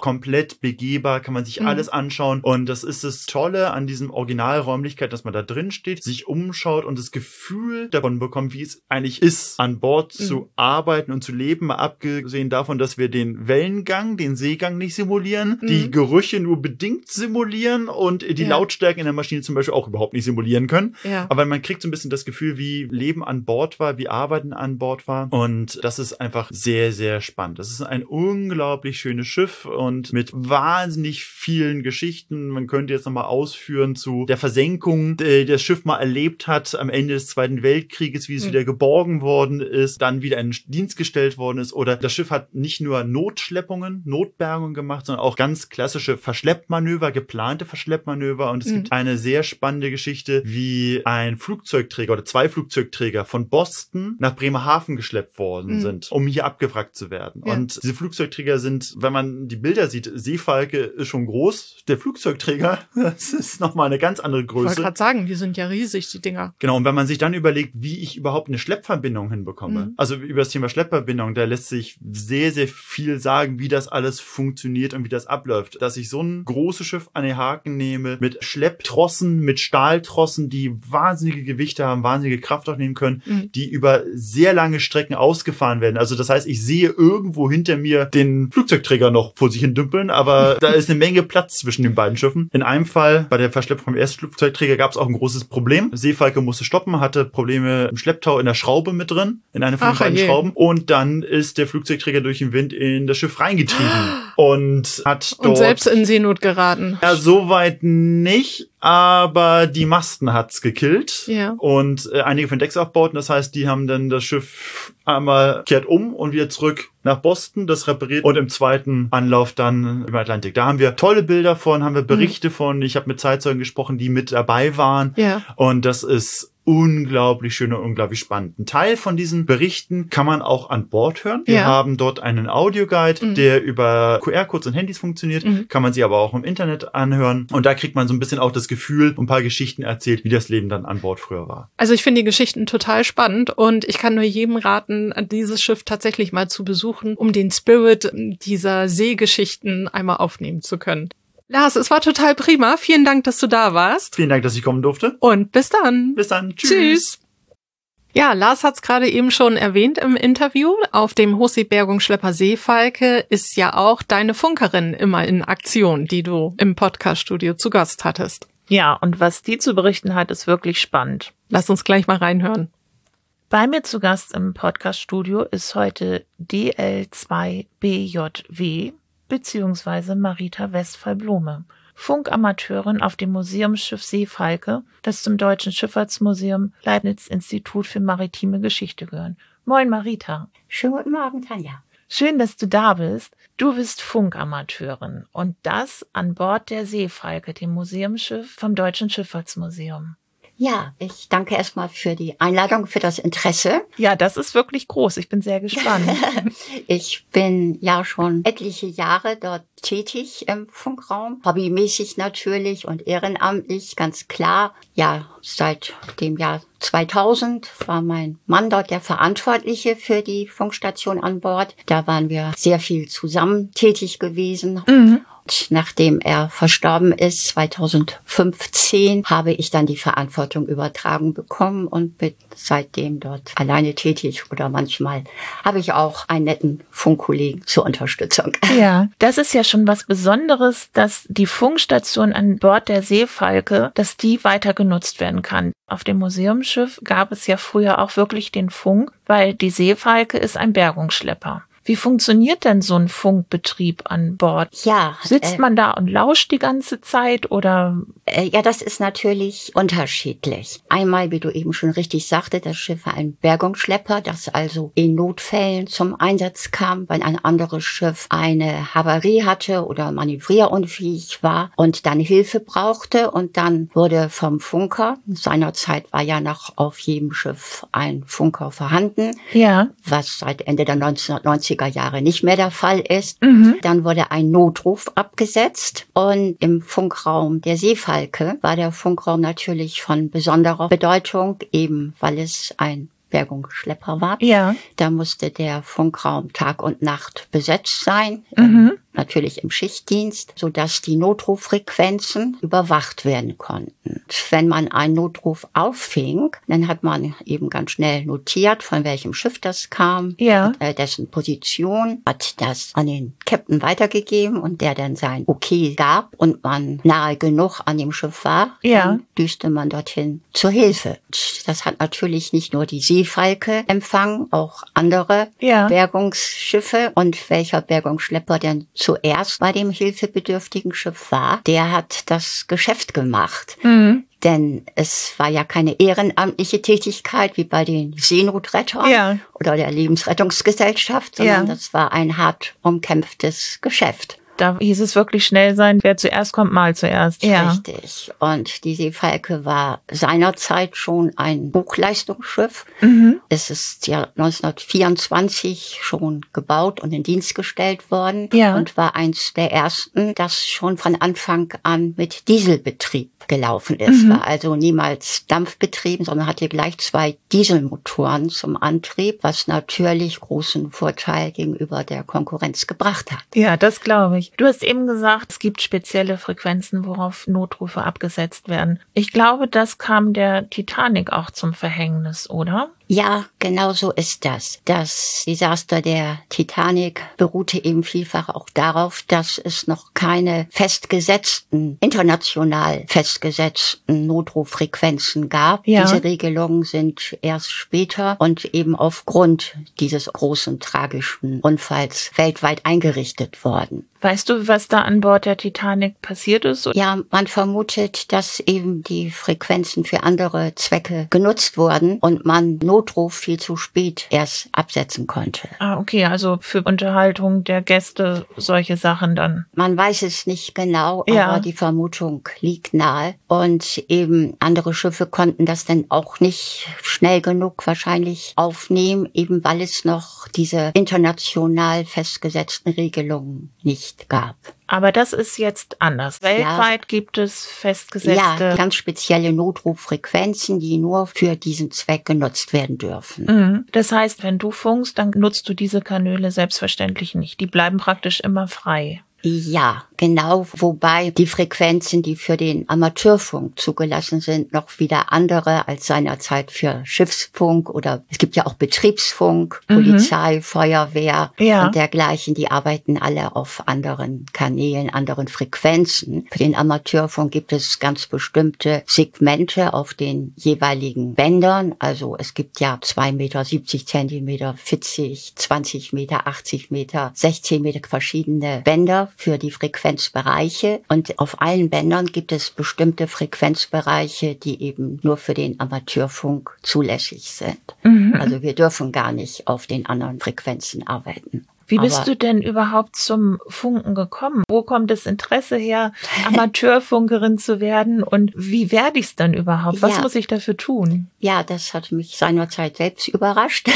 komplett begehbar, kann man sich alles anschauen. Und das ist das Tolle an diesem Originalräumlichkeit, dass man da drin steht, sich umschaut und das Gefühl davon bekommt, wie es eigentlich ist, an Bord zu arbeiten und zu leben, mal abgesehen davon, dass wir den Wellengang, den Seegang nicht simulieren, die Gerüche nur bedingt simulieren und die Lautstärke in der Maschine zum Beispiel auch überhaupt nicht simulieren können. Ja. Aber man kriegt so ein bisschen das Gefühl, wie Leben an Bord war, wie Arbeiten an Bord war. Und das ist einfach sehr, sehr spannend. Das ist ein unglaublich schönes Schiff und mit wahnsinnig vielen Geschichten. Man könnte jetzt nochmal ausführen zu der Versenkung, die das Schiff mal erlebt hat am Ende des Zweiten Weltkrieges, wie es wieder geborgen worden ist, dann wieder in Dienst gestellt worden ist. Oder das Schiff hat nicht nur Notschleppungen, Notbergungen gemacht, sondern auch ganz klassische Verschleppmanöver, geplante Verschleppmanöver. Und es gibt eine sehr spannende Geschichte, wie ein Flugzeugträger oder 2 Flugzeugträger von Boston nach Bremerhaven geschleppt worden sind, um hier abgewrackt zu werden. Ja. Und diese Flugzeugträger sind, wenn man die Bilder sieht, Seefalke ist schon groß. Der Flugzeugträger, das ist nochmal eine ganz andere Größe. Ich wollte gerade sagen, die sind ja riesig, die Dinger. Genau, und wenn man sich dann überlegt, wie ich überhaupt eine Schleppverbindung hinbekomme, also über das Thema Schleppverbindung, da lässt sich sehr, sehr viel sagen, wie das alles funktioniert und wie das abläuft. Dass ich so ein großes Schiff an den Haken nehme, mit Schlepptrossen, mit Stahltrossen, die wahnsinnige Gewichte haben, wahnsinnige Kraft auch nehmen können, die über sehr lange Strecken ausgefahren werden. Also das heißt, ich sehe irgendwo hinter mir den Flugzeugträger noch vor sich hin dümpeln, aber da ist eine Menge Platz zwischen den beiden Schiffen. In einem Fall, bei der Verschleppung vom ersten Flugzeugträger, gab es auch ein großes Problem. Seefalke musste stoppen, hatte Probleme im Schlepptau in der Schraube mit drin, in einer von den beiden Schrauben. Und dann ist der Flugzeugträger durch den Wind in das Schiff reingetrieben und hat dort... Und selbst in Seenot geraten. Ja, soweit nicht, aber die Masten hat's gekillt. Ja. Und einige von Decksaufbauten, das heißt, die haben dann das Schiff einmal kehrt um und wieder zurück nach Boston, das repariert und im zweiten Anlauf dann im Atlantik. Da haben wir tolle Bilder von, haben wir Berichte von, ich habe mit Zeitzeugen gesprochen, die mit dabei waren. Ja. Und das ist unglaublich schön und unglaublich spannend. Ein Teil von diesen Berichten kann man auch an Bord hören. Wir haben dort einen Audioguide, der über QR-Codes und Handys funktioniert. Kann man sie aber auch im Internet anhören. Und da kriegt man so ein bisschen auch das Gefühl und ein paar Geschichten erzählt, wie das Leben dann an Bord früher war. Also ich finde die Geschichten total spannend und ich kann nur jedem raten, dieses Schiff tatsächlich mal zu besuchen, um den Spirit dieser Seegeschichten einmal aufnehmen zu können. Lars, es war total prima. Vielen Dank, dass du da warst. Vielen Dank, dass ich kommen durfte. Und bis dann. Bis dann. Tschüss. Ja, Lars hat es gerade eben schon erwähnt im Interview. Auf dem Hochseebergungsschlepper Seefalke ist ja auch deine Funkerin immer in Aktion, die du im Podcaststudio zu Gast hattest. Ja, und was die zu berichten hat, ist wirklich spannend. Lass uns gleich mal reinhören. Bei mir zu Gast im Podcaststudio ist heute DL2BJW beziehungsweise Marita Westphal-Blome, Funkamateurin auf dem Museumsschiff Seefalke, das zum Deutschen Schifffahrtsmuseum Leibniz-Institut für maritime Geschichte gehören. Moin Marita. Schönen guten Morgen, Tanja. Schön, dass du da bist. Du bist Funkamateurin und das an Bord der Seefalke, dem Museumsschiff vom Deutschen Schifffahrtsmuseum. Ja, ich danke erstmal für die Einladung, für das Interesse. Ja, das ist wirklich groß. Ich bin sehr gespannt. Ich bin ja schon etliche Jahre dort tätig im Funkraum. Hobbymäßig natürlich und ehrenamtlich, ganz klar. Ja, seit dem Jahr 2000 war mein Mann dort der Verantwortliche für die Funkstation an Bord. Da waren wir sehr viel zusammen tätig gewesen. Nachdem er verstorben ist, 2015, habe ich dann die Verantwortung übertragen bekommen und bin seitdem dort alleine tätig. Oder manchmal habe ich auch einen netten Funkkollegen zur Unterstützung. Ja, das ist ja schon was Besonderes, dass die Funkstation an Bord der Seefalke, dass die weiter genutzt werden kann. Auf dem Museumsschiff gab es ja früher auch wirklich den Funk, weil die Seefalke ist ein Bergungsschlepper. Wie funktioniert denn so ein Funkbetrieb an Bord? Ja, sitzt man da und lauscht die ganze Zeit oder? Ja, das ist natürlich unterschiedlich. Einmal, wie du eben schon richtig sagte, das Schiff war ein Bergungsschlepper, das also in Notfällen zum Einsatz kam, wenn ein anderes Schiff eine Havarie hatte oder manövrierunfähig war und dann Hilfe brauchte. Und dann wurde vom Funker, seinerzeit war ja noch auf jedem Schiff ein Funker vorhanden, ja, was seit Ende der 1990er Jahre nicht mehr der Fall ist. Dann wurde ein Notruf abgesetzt und im Funkraum der Seefalke war der Funkraum natürlich von besonderer Bedeutung, eben weil es ein Bergungsschlepper war. Ja. Da musste der Funkraum Tag und Nacht besetzt sein. natürlich im Schichtdienst, sodass die Notruffrequenzen überwacht werden konnten. Wenn man einen Notruf auffing, dann hat man eben ganz schnell notiert, von welchem Schiff das kam, dessen Position, hat das an den Captain weitergegeben und der dann sein Okay gab und man nahe genug an dem Schiff war, dann düste man dorthin zur Hilfe. Das hat natürlich nicht nur die Seefalke empfangen, auch andere Bergungsschiffe. Und welcher Bergungsschlepper denn zuerst bei dem hilfebedürftigen Schiff war, der hat das Geschäft gemacht. Denn es war ja keine ehrenamtliche Tätigkeit wie bei den Seenotrettern oder der Lebensrettungsgesellschaft, sondern das war ein hart umkämpftes Geschäft. Da hieß es wirklich schnell sein, wer zuerst kommt, mal zuerst. Richtig. Und die Seefalke war seinerzeit schon ein Hochleistungsschiff. Es ist ja 1924 schon gebaut und in Dienst gestellt worden und war eins der ersten, das schon von Anfang an mit Dieselbetrieb gelaufen ist. War also niemals dampfbetrieben, sondern hatte gleich 2 Dieselmotoren zum Antrieb, was natürlich großen Vorteil gegenüber der Konkurrenz gebracht hat. Ja, das glaube ich. Du hast eben gesagt, es gibt spezielle Frequenzen, worauf Notrufe abgesetzt werden. Ich glaube, das kam der Titanic auch zum Verhängnis, oder? Ja, genau so ist das. Das Desaster der Titanic beruhte eben vielfach auch darauf, dass es noch keine international festgesetzten Notruffrequenzen gab. Diese Regelungen sind erst später und eben aufgrund dieses großen tragischen Unfalls weltweit eingerichtet worden. Weißt du, was da an Bord der Titanic passiert ist? Ja, man vermutet, dass eben die Frequenzen für andere Zwecke genutzt wurden und man Notruf viel zu spät erst absetzen konnte. Ah, okay, also für Unterhaltung der Gäste solche Sachen dann. Man weiß es nicht genau, aber die Vermutung liegt nahe. Und eben andere Schiffe konnten das dann auch nicht schnell genug wahrscheinlich aufnehmen, eben weil es noch diese international festgesetzten Regelungen nicht gab. Aber das ist jetzt anders. Weltweit gibt es festgesetzte... Ja, ganz spezielle Notruffrequenzen, die nur für diesen Zweck genutzt werden dürfen. Das heißt, wenn du funkst, dann nutzt du diese Kanäle selbstverständlich nicht. Die bleiben praktisch immer frei. Ja, genau, wobei die Frequenzen, die für den Amateurfunk zugelassen sind, noch wieder andere als seinerzeit für Schiffsfunk oder es gibt ja auch Betriebsfunk, Polizei, Feuerwehr und dergleichen, die arbeiten alle auf anderen Kanälen, anderen Frequenzen. Für den Amateurfunk gibt es ganz bestimmte Segmente auf den jeweiligen Bändern, also es gibt ja 2 Meter, 70 Zentimeter, 40, 20 Meter, 80 Meter, 16 Meter verschiedene Bänder für die Frequenzbereiche und auf allen Bändern gibt es bestimmte Frequenzbereiche, die eben nur für den Amateurfunk zulässig sind. Also wir dürfen gar nicht auf den anderen Frequenzen arbeiten. Wie bist du denn überhaupt zum Funken gekommen? Wo kommt das Interesse her, Amateurfunkerin zu werden? Und wie werde ich es dann überhaupt? Was muss ich dafür tun? Ja, das hat mich seinerzeit selbst überrascht,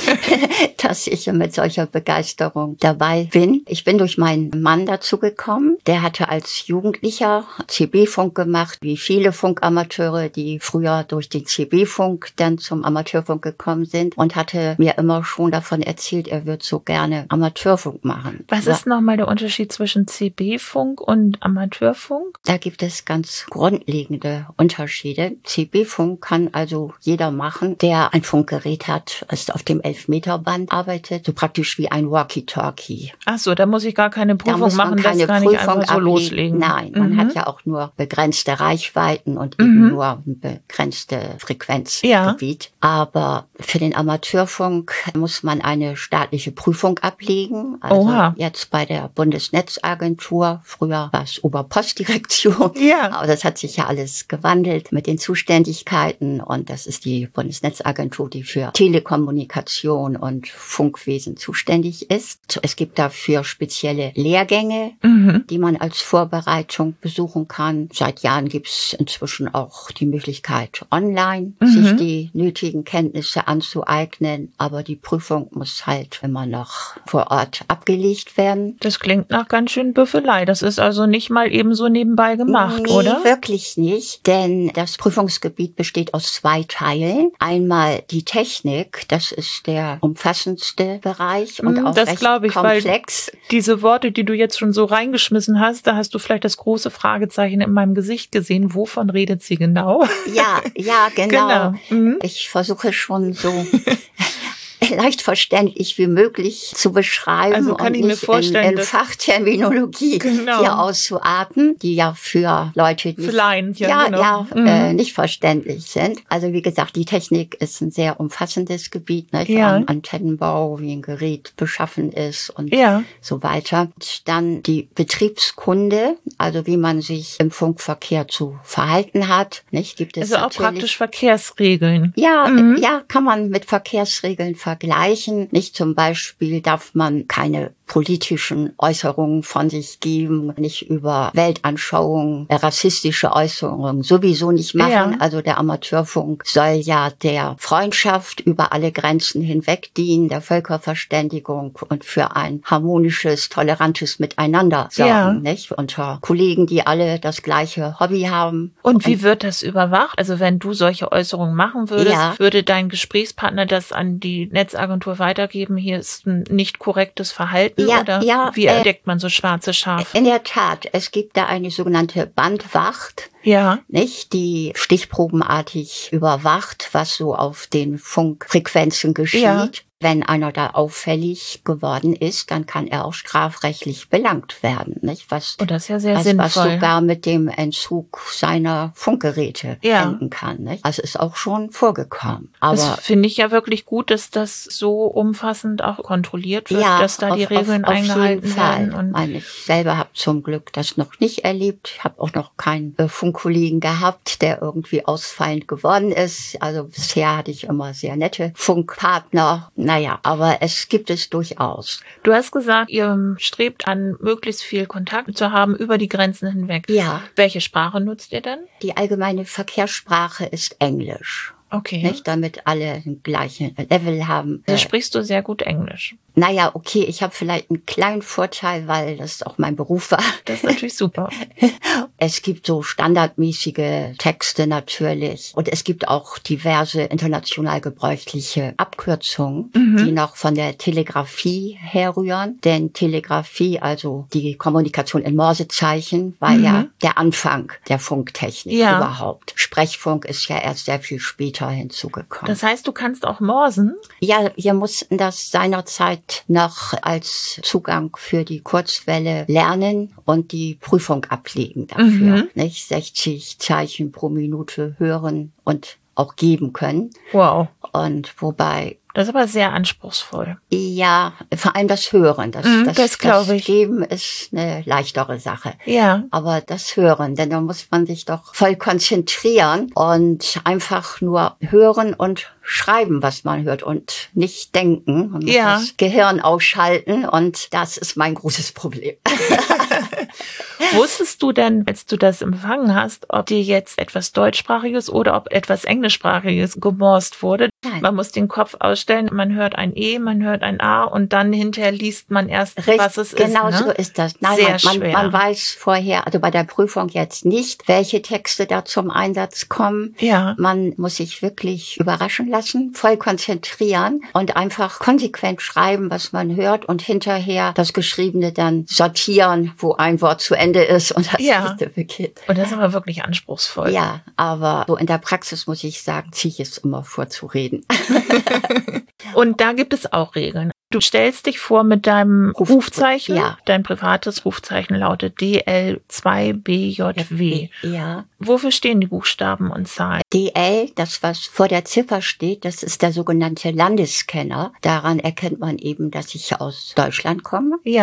dass ich mit solcher Begeisterung dabei bin. Ich bin durch meinen Mann dazu gekommen. Der hatte als Jugendlicher CB-Funk gemacht, wie viele Funkamateure, die früher durch den CB-Funk dann zum Amateurfunk gekommen sind und hatte mir immer schon davon erzählt, er wird so gerne Amateurfunk machen. Was ist nochmal der Unterschied zwischen CB-Funk und Amateurfunk? Da gibt es ganz grundlegende Unterschiede. CB-Funk kann also jeder machen, der ein Funkgerät hat, ist auf dem 11-Meter-Band arbeitet, so praktisch wie ein Walkie-Talkie. Ach so, da muss ich gar keine Prüfung machen, das kann ich einfach so loslegen. Nein, man hat ja auch nur begrenzte Reichweiten und eben nur ein begrenzte Frequenzgebiet. Aber für den Amateurfunk muss man eine staatliche Prüfung ablegen. Also jetzt bei der Bundesnetzagentur, früher war es Oberpostdirektion, aber das hat sich ja alles gewandelt mit den Zuständigkeiten und das ist die Bundesnetzagentur, die für Telekommunikation und Funkwesen zuständig ist. Es gibt dafür spezielle Lehrgänge, die man als Vorbereitung besuchen kann. Seit Jahren gibt es inzwischen auch die Möglichkeit, online sich die nötigen Kenntnisse anzueignen, aber die Prüfung muss halt immer noch vor vor Ort abgelegt werden. Das klingt nach ganz schön Büffelei. Das ist also nicht mal eben so nebenbei gemacht, nee, oder? Nee, wirklich nicht, denn das Prüfungsgebiet besteht aus 2 Teilen. Einmal die Technik, das ist der umfassendste Bereich und auch das recht glaube ich, komplex. Weil diese Worte, die du jetzt schon so reingeschmissen hast, da hast du vielleicht das große Fragezeichen in meinem Gesicht gesehen. Wovon redet sie genau? Ja, genau. Mhm. Ich versuche schon so leicht verständlich wie möglich zu beschreiben Also kann und ich mir nicht vorstellen, in Fachterminologie hier auszuarten, die ja für Leute nicht, für Laien, genau. Nicht verständlich sind. Also wie gesagt, die Technik ist ein sehr umfassendes Gebiet, nicht? Antennenbau, wie ein Gerät beschaffen ist und so weiter. Und dann die Betriebskunde, also wie man sich im Funkverkehr zu verhalten hat, nicht? Gibt es also auch praktisch Verkehrsregeln. Ja, kann man mit Verkehrsregeln vergleichen. Nicht zum Beispiel darf man keine politischen Äußerungen von sich geben, nicht über Weltanschauungen, rassistische Äußerungen sowieso nicht machen. Ja. Also der Amateurfunk soll ja der Freundschaft über alle Grenzen hinweg dienen, der Völkerverständigung und für ein harmonisches, tolerantes Miteinander sorgen, nicht? Unter Kollegen, die alle das gleiche Hobby haben. Und wie wird das überwacht? Also wenn du solche Äußerungen machen würdest, würde dein Gesprächspartner das an die Netzagentur weitergeben, hier ist ein nicht korrektes Verhalten? Oder wie entdeckt man so schwarze Schafe? In der Tat, es gibt da eine sogenannte Bandwacht, nicht, die stichprobenartig überwacht, was so auf den Funkfrequenzen geschieht. Ja. Wenn einer da auffällig geworden ist, dann kann er auch strafrechtlich belangt werden, nicht? Was, das ist ja sehr sinnvoll. Was sogar mit dem Entzug seiner Funkgeräte enden kann, nicht? Also ist auch schon vorgekommen. Aber das finde ich ja wirklich gut, dass das so umfassend auch kontrolliert wird, dass da die Regeln eingehalten werden. Und ich selber habe zum Glück das noch nicht erlebt. Ich habe auch noch keinen Funkkollegen gehabt, der irgendwie ausfallend geworden ist. Also bisher hatte ich immer sehr nette Funkpartner. Naja, aber es gibt es durchaus. Du hast gesagt, ihr strebt an, möglichst viel Kontakt zu haben über die Grenzen hinweg. Ja. Welche Sprache nutzt ihr dann? Die allgemeine Verkehrssprache ist Englisch. Okay. Nicht, damit alle den gleichen Level haben. Also sprichst du sehr gut Englisch. Naja, okay, ich habe vielleicht einen kleinen Vorteil, weil das auch mein Beruf war. Das ist natürlich super. Es gibt so standardmäßige Texte natürlich und es gibt auch diverse international gebräuchliche Abkürzungen, die noch von der Telegrafie herrühren. Denn Telegrafie, also die Kommunikation in Morsezeichen, war ja der Anfang der Funktechnik überhaupt. Sprechfunk ist ja erst sehr viel später hinzugekommen. Das heißt, du kannst auch morsen? Ja, wir mussten das seinerzeit noch als Zugang für die Kurzwelle lernen und die Prüfung ablegen dafür. Nicht 60 Zeichen pro Minute hören und auch geben können. Wow. Und wobei... Das ist aber sehr anspruchsvoll. Ja, vor allem das Hören. Das glaube ich. Das Geben ist eine leichtere Sache. Ja. Aber das Hören, denn da muss man sich doch voll konzentrieren und einfach nur hören und schreiben, was man hört und nicht denken. Man muss das Gehirn ausschalten und das ist mein großes Problem. Wusstest du denn, als du das empfangen hast, ob dir jetzt etwas Deutschsprachiges oder ob etwas Englischsprachiges gemorst wurde? Nein. Man muss den Kopf ausstellen, man hört ein E, man hört ein A und dann hinterher liest man erst, was es ist. Genau so ist das. Nein, man weiß vorher, also bei der Prüfung jetzt nicht, welche Texte da zum Einsatz kommen. Ja. Man muss sich wirklich überraschen lassen, voll konzentrieren und einfach konsequent schreiben, was man hört und hinterher das Geschriebene dann sortieren, wo ein Wort zu Ende ist und das nächste beginnt. Und das ist aber wirklich anspruchsvoll. Ja, aber so in der Praxis muss ich sagen, ziehe ich es immer vor zu reden. Und da gibt es auch Regeln. Du stellst dich vor mit deinem Rufzeichen. Ja. Dein privates Rufzeichen lautet DL2BJW. Ja. Wofür stehen die Buchstaben und Zahlen? DL, das was vor der Ziffer steht, das ist der sogenannte Landesscanner. Daran erkennt man eben, dass ich aus Deutschland komme. Ja.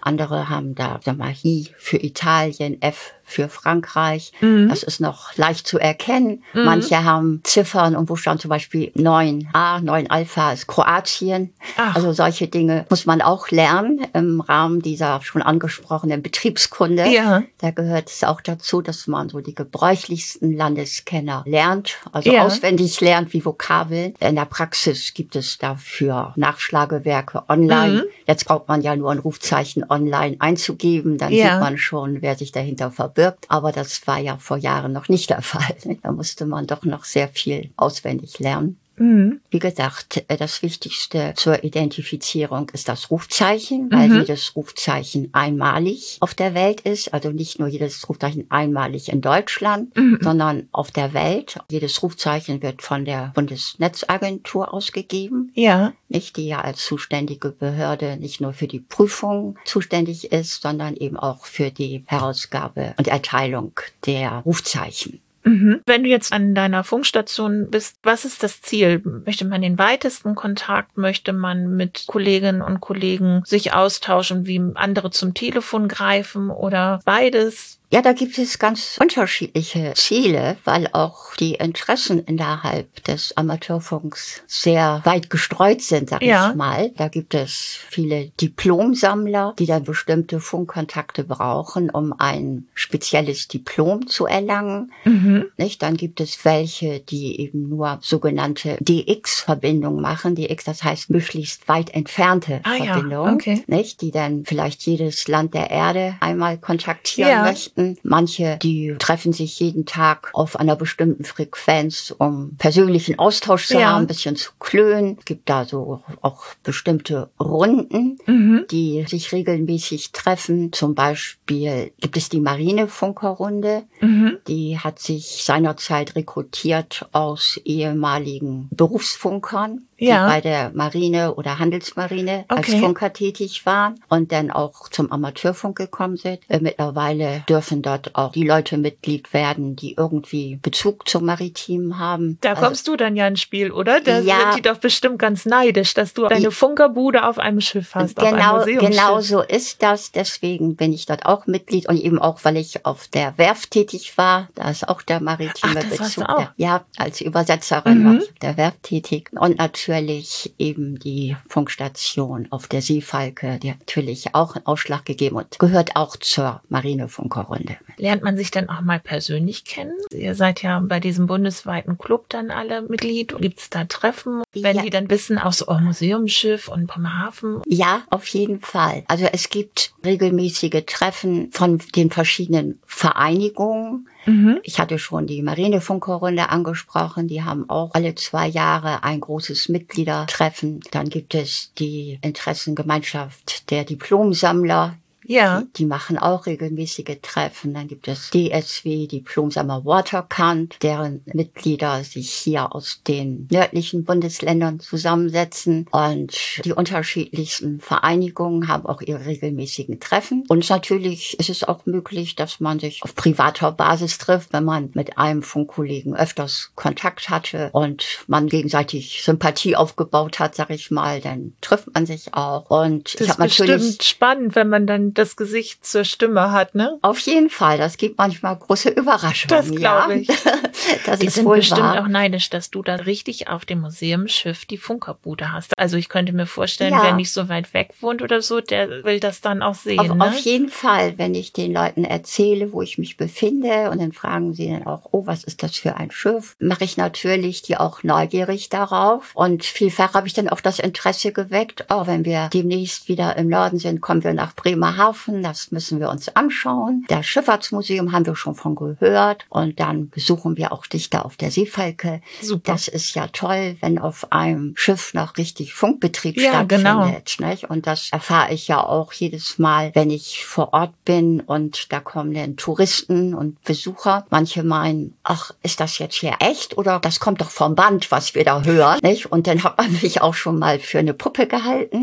Andere haben da, sag mal, I für Italien, F für Frankreich. Das ist noch leicht zu erkennen. Manche haben Ziffern und Buchstaben, zum Beispiel 9a, 9 Alpha ist Kroatien. Ach. Also solche Dinge muss man auch lernen im Rahmen dieser schon angesprochenen Betriebskunde. Ja. Da gehört es auch dazu, dass man so die gebräuchlichsten Landeskenner lernt, also Ja. auswendig lernt wie Vokabeln. In der Praxis gibt es dafür Nachschlagewerke online. Jetzt braucht man ja nur ein Rufzeichen online einzugeben, dann Ja. sieht man schon, wer sich dahinter verbirgt. Aber das war ja vor Jahren noch nicht der Fall. Da musste man doch noch sehr viel auswendig lernen. Wie gesagt, das Wichtigste zur Identifizierung ist das Rufzeichen, weil jedes Rufzeichen einmalig auf der Welt ist. Also nicht nur jedes Rufzeichen einmalig in Deutschland, sondern auf der Welt. Jedes Rufzeichen wird von der Bundesnetzagentur ausgegeben. Ja. Nicht, die ja als zuständige Behörde nicht nur für die Prüfung zuständig ist, sondern eben auch für die Herausgabe und Erteilung der Rufzeichen. Wenn du jetzt an deiner Funkstation bist, was ist das Ziel? Möchte man den weitesten Kontakt? Möchte man mit Kolleginnen und Kollegen sich austauschen, wie andere zum Telefon greifen oder beides? Ja, da gibt es ganz unterschiedliche Ziele, weil auch die Interessen innerhalb des Amateurfunks sehr weit gestreut sind, sag Ja. ich mal. Da gibt es viele Diplomsammler, die dann bestimmte Funkkontakte brauchen, um ein spezielles Diplom zu erlangen. Nicht? Dann gibt es welche, die eben nur sogenannte DX-Verbindungen machen. DX, das heißt möglichst weit entfernte Verbindungen. Okay. Nicht? Die dann vielleicht jedes Land der Erde einmal kontaktieren Ja. möchten. Manche, die treffen sich jeden Tag auf einer bestimmten Frequenz, um persönlichen Austausch zu Ja. haben, ein bisschen zu klönen. Es gibt da so auch bestimmte Runden, die sich regelmäßig treffen. Zum Beispiel gibt es die Marinefunkerrunde. Die hat sich seinerzeit rekrutiert aus ehemaligen Berufsfunkern, Ja. die bei der Marine oder Handelsmarine als Okay. Funker tätig waren und dann auch zum Amateurfunk gekommen sind. Mittlerweile dürfen dort auch die Leute Mitglied werden, die irgendwie Bezug zum Maritimen haben. Da kommst du dann ja ins Spiel, oder? Da Ja. sind die doch bestimmt ganz neidisch, dass du deine Funkerbude auf einem Schiff hast, auf einem Museumsschiff. Genau so ist das. Deswegen bin ich dort auch Mitglied und eben auch, weil ich auf der Werft tätig war. Da ist auch der maritime Ach, das warst Bezug. du auch? Ja, als Übersetzerin war ich auf der Werft tätig. Und natürlich eben die Funkstation auf der Seefalke, die hat natürlich auch einen Ausschlag gegeben und gehört auch zur Marinefunkerrunde. Lernt man sich dann auch mal persönlich kennen? Ihr seid ja bei diesem bundesweiten Club dann alle Mitglied. Gibt es da Treffen, wenn Ja. die dann wissen, aus Museumsschiff und Bremerhaven? Ja, auf jeden Fall. Also es gibt regelmäßige Treffen von den verschiedenen Vereinigungen. Ich hatte schon die Marinefunkerrunde angesprochen. Die haben auch alle 2 Jahre ein großes Mitgliedertreffen. Dann gibt es die Interessengemeinschaft der Diplomsammler. Ja. Die machen auch regelmäßige Treffen. Dann gibt es DSW, Diplomsammler Waterkant, deren Mitglieder sich hier aus den nördlichen Bundesländern zusammensetzen. Und die unterschiedlichsten Vereinigungen haben auch ihre regelmäßigen Treffen. Und natürlich ist es auch möglich, dass man sich auf privater Basis trifft, wenn man mit einem Funkkollegen öfters Kontakt hatte und man gegenseitig Sympathie aufgebaut hat, sag ich mal, dann trifft man sich auch. Und Das ich ist habe natürlich bestimmt spannend, wenn man dann das Gesicht zur Stimme hat, ne? auf jeden Fall, das gibt manchmal große Überraschungen. Das glaube ich. Das Die ist sind wohl bestimmt wahr. auch neidisch, dass du da richtig auf dem Museumsschiff die Funkerbude hast. Also ich könnte mir vorstellen, Ja. wer nicht so weit weg wohnt oder so, der will das dann auch sehen, Auf ne? jeden Fall, wenn ich den Leuten erzähle, wo ich mich befinde und dann fragen sie dann auch, oh, was ist das für ein Schiff, mache ich natürlich die auch neugierig darauf und vielfach habe ich dann auch das Interesse geweckt, oh, wenn wir demnächst wieder im Norden sind, kommen wir nach Bremerhaven, das müssen wir uns anschauen. Das Schifffahrtsmuseum haben wir schon von gehört und dann besuchen wir auch dich da auf der Seefalke. Super. Das ist ja toll, wenn auf einem Schiff noch richtig Funkbetrieb Ja, stattfindet. Nicht? Und das erfahre ich ja auch jedes Mal, wenn ich vor Ort bin und da kommen dann Touristen und Besucher. Manche meinen, ach, ist das jetzt hier echt oder das kommt doch vom Band, was wir da hören. Nicht? Und dann hat man mich auch schon mal für eine Puppe gehalten.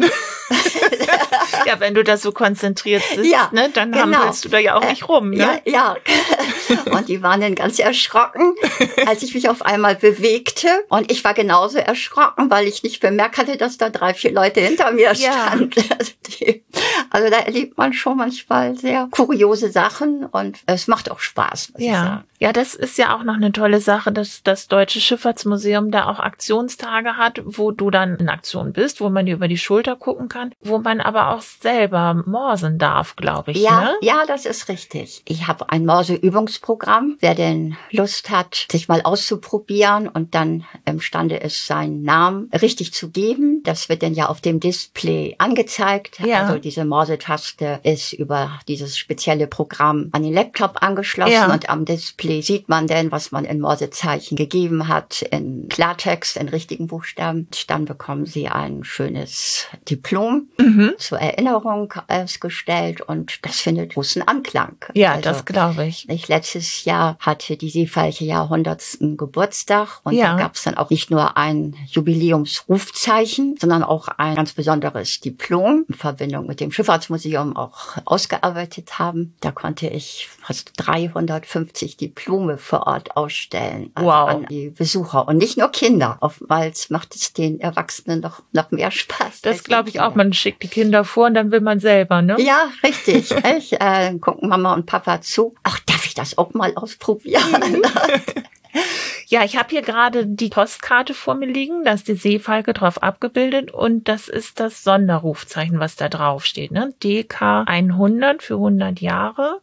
Ja, wenn du da so konzentriert sitzt, Ja, ne, dann genau. hampelst du da ja auch nicht rum, ne? Ja, Und die waren dann ganz erschrocken, als ich mich auf einmal bewegte. Und ich war genauso erschrocken, weil ich nicht bemerkt hatte, dass da 3, 4 Leute hinter mir standen. Also da erlebt man schon manchmal sehr kuriose Sachen und es macht auch Spaß, muss ich sagen. Ja, das ist ja auch noch eine tolle Sache, dass das Deutsche Schifffahrtsmuseum da auch Aktionstage hat, wo du dann in Aktion bist, wo man dir über die Schulter gucken kann, wo man aber auch selber morsen darf, glaube ich. Ja, ne? Ja, das ist richtig. Ich habe ein Morse-Übungsprogramm. Wer denn Lust hat, sich mal auszuprobieren und dann imstande ist, seinen Namen richtig zu geben, das wird dann ja auf dem Display angezeigt. Ja. Also diese Morse-Taste ist über dieses spezielle Programm an den Laptop angeschlossen und am Display sieht man denn, was man in Morsezeichen gegeben hat, in Klartext, in richtigen Buchstaben. Dann bekommen Sie ein schönes Diplom zur Erinnerung ausgestellt und das findet großen Anklang. Ja, also, das glaube ich. Letztes Jahr hatte die Seefalke ja 100. Geburtstag und da gab es dann auch nicht nur ein Jubiläumsrufzeichen, sondern auch ein ganz besonderes Diplom in Verbindung mit dem Schifffahrtsmuseum auch ausgearbeitet haben. Da konnte ich fast 350 Diplome vor Ort ausstellen an die Besucher und nicht nur Kinder. Oftmals macht es den Erwachsenen noch mehr Spaß. Das glaube ich auch. Man schickt die Kinder vor und dann will man selber, ne? Ja, richtig. Gucken Mama und Papa zu. Ach, darf ich das auch mal ausprobieren? Ja, ich habe hier gerade die Postkarte vor mir liegen, da ist die Seefalke drauf abgebildet und das ist das Sonderrufzeichen, was da drauf steht, ne? DK 100 für 100 Jahre,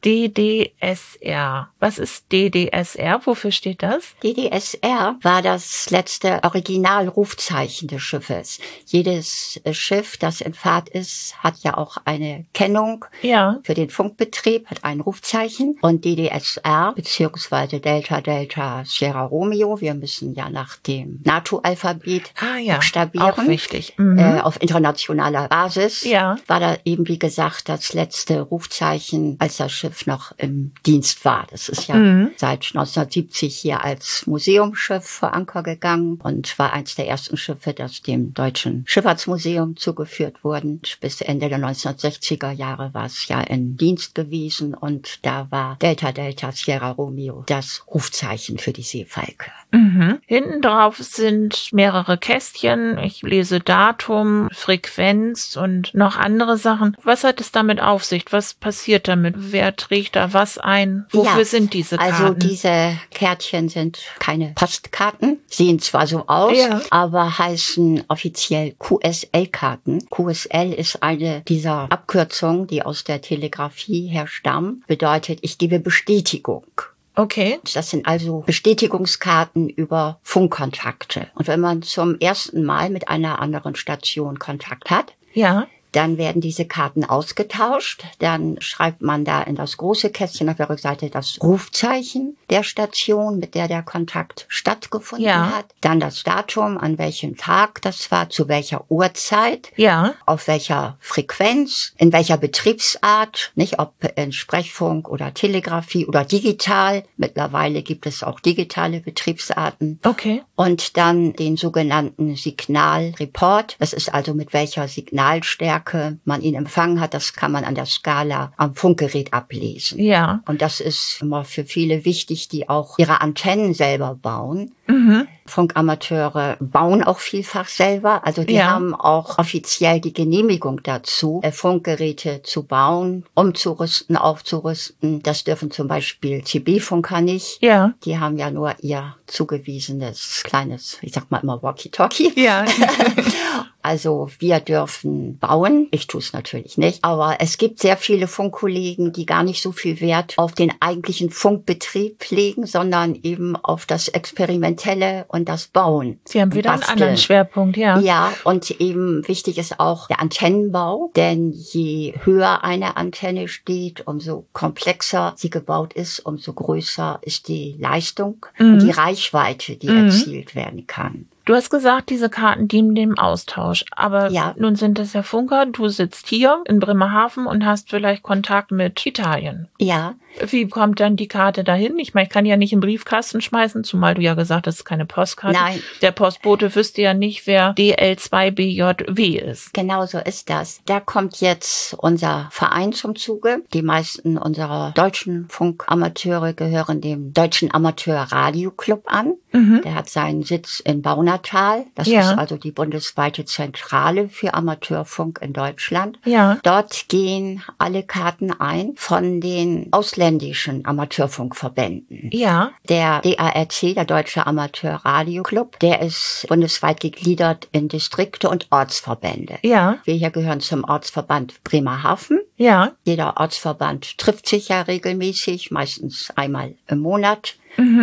DDSR. Was ist DDSR? Wofür steht das? DDSR war das letzte Originalrufzeichen des Schiffes. Jedes Schiff, das in Fahrt ist, hat ja auch eine Kennung für den Funkbetrieb, hat ein Rufzeichen und DDSR beziehungsweise Delta Delta Sierra Romeo, wir müssen ja nach dem NATO-Alphabet buchstabieren. Auch wichtig. Auf internationaler Basis war da eben, wie gesagt, das letzte Rufzeichen, als das Schiff noch im Dienst war. Das ist ja seit 1970 hier als Museumsschiff vor Anker gegangen und war eins der ersten Schiffe, das dem Deutschen Schifffahrtsmuseum zugeführt wurden. Bis Ende der 1960er Jahre war es ja in Dienst gewesen und da war Delta Delta Sierra Romeo das Rufzeichen für die Seefalke. Hinten drauf sind mehrere Kästchen. Ich lese Datum, Frequenz und noch andere Sachen. Was hat es damit auf sich? Was passiert damit? Wer trägt da was ein? Wofür sind diese Karten? Also diese Kärtchen sind keine Postkarten, sehen zwar so aus, aber heißen offiziell QSL-Karten. QSL ist eine dieser Abkürzungen, die aus der Telegrafie herstammen. Bedeutet, ich gebe Bestätigung. Okay. Das sind also Bestätigungskarten über Funkkontakte. Und wenn man zum ersten Mal mit einer anderen Station Kontakt hat, dann werden diese Karten ausgetauscht. Dann schreibt man da in das große Kästchen auf der Rückseite das Rufzeichen der Station, mit der der Kontakt stattgefunden hat. Dann das Datum, an welchem Tag das war, zu welcher Uhrzeit, auf welcher Frequenz, in welcher Betriebsart, nicht ob in Sprechfunk oder Telegrafie oder digital. Mittlerweile gibt es auch digitale Betriebsarten. Okay. Und dann den sogenannten Signalreport. Das ist also mit welcher Signalstärke man ihn empfangen hat, das kann man an der Skala am Funkgerät ablesen. Ja. Und das ist immer für viele wichtig, die auch ihre Antennen selber bauen. Funkamateure bauen auch vielfach selber. Also die haben auch offiziell die Genehmigung dazu, Funkgeräte zu bauen, umzurüsten, aufzurüsten. Das dürfen zum Beispiel CB-Funker nicht. Ja. Die haben ja nur ihr zugewiesenes kleines, ich sag mal immer Walkie-Talkie. Ja. Also wir dürfen bauen. Ich tue es natürlich nicht. Aber es gibt sehr viele Funkkollegen, die gar nicht so viel Wert auf den eigentlichen Funkbetrieb legen, sondern eben auf das Experimentelle und das Bauen. Sie haben wieder einen anderen Schwerpunkt, Ja, und eben wichtig ist auch der Antennenbau. Denn je höher eine Antenne steht, umso komplexer sie gebaut ist, umso größer ist die Leistung und die Reichweite, die erzielt werden kann. Du hast gesagt, diese Karten dienen dem Austausch. Aber nun sind es ja Funker. Du sitzt hier in Bremerhaven und hast vielleicht Kontakt mit Italien. Ja. Wie kommt dann die Karte dahin? Ich meine, ich kann die ja nicht in den Briefkasten schmeißen, zumal du ja gesagt hast, es ist keine Postkarte. Nein. Der Postbote wüsste ja nicht, wer DL2BJW ist. Genau so ist das. Da kommt jetzt unser Verein zum Zuge. Die meisten unserer deutschen Funkamateure gehören dem Deutschen Amateur-Radio-Club an. Der hat seinen Sitz in Baunatal. Das ist also die bundesweite Zentrale für Amateurfunk in Deutschland. Ja. Dort gehen alle Karten ein von den ausländischen Amateurfunkverbänden. Ja. Der DARC, der Deutsche Amateur-Radio-Club, der ist bundesweit gegliedert in Distrikte und Ortsverbände. Ja. Wir hier gehören zum Ortsverband Bremerhaven. Ja. Jeder Ortsverband trifft sich ja regelmäßig, meistens einmal im Monat.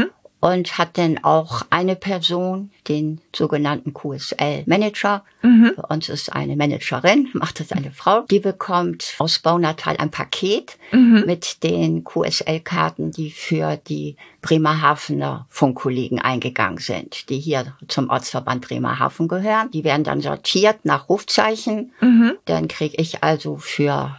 Und hat dann auch eine Person, den sogenannten QSL-Manager. Bei uns ist eine Managerin, macht das eine Frau. Die bekommt aus Baunatal ein Paket mit den QSL-Karten, die für die Bremerhavener Funkkollegen eingegangen sind, die hier zum Ortsverband Bremerhaven gehören. Die werden dann sortiert nach Rufzeichen. Dann kriege ich also für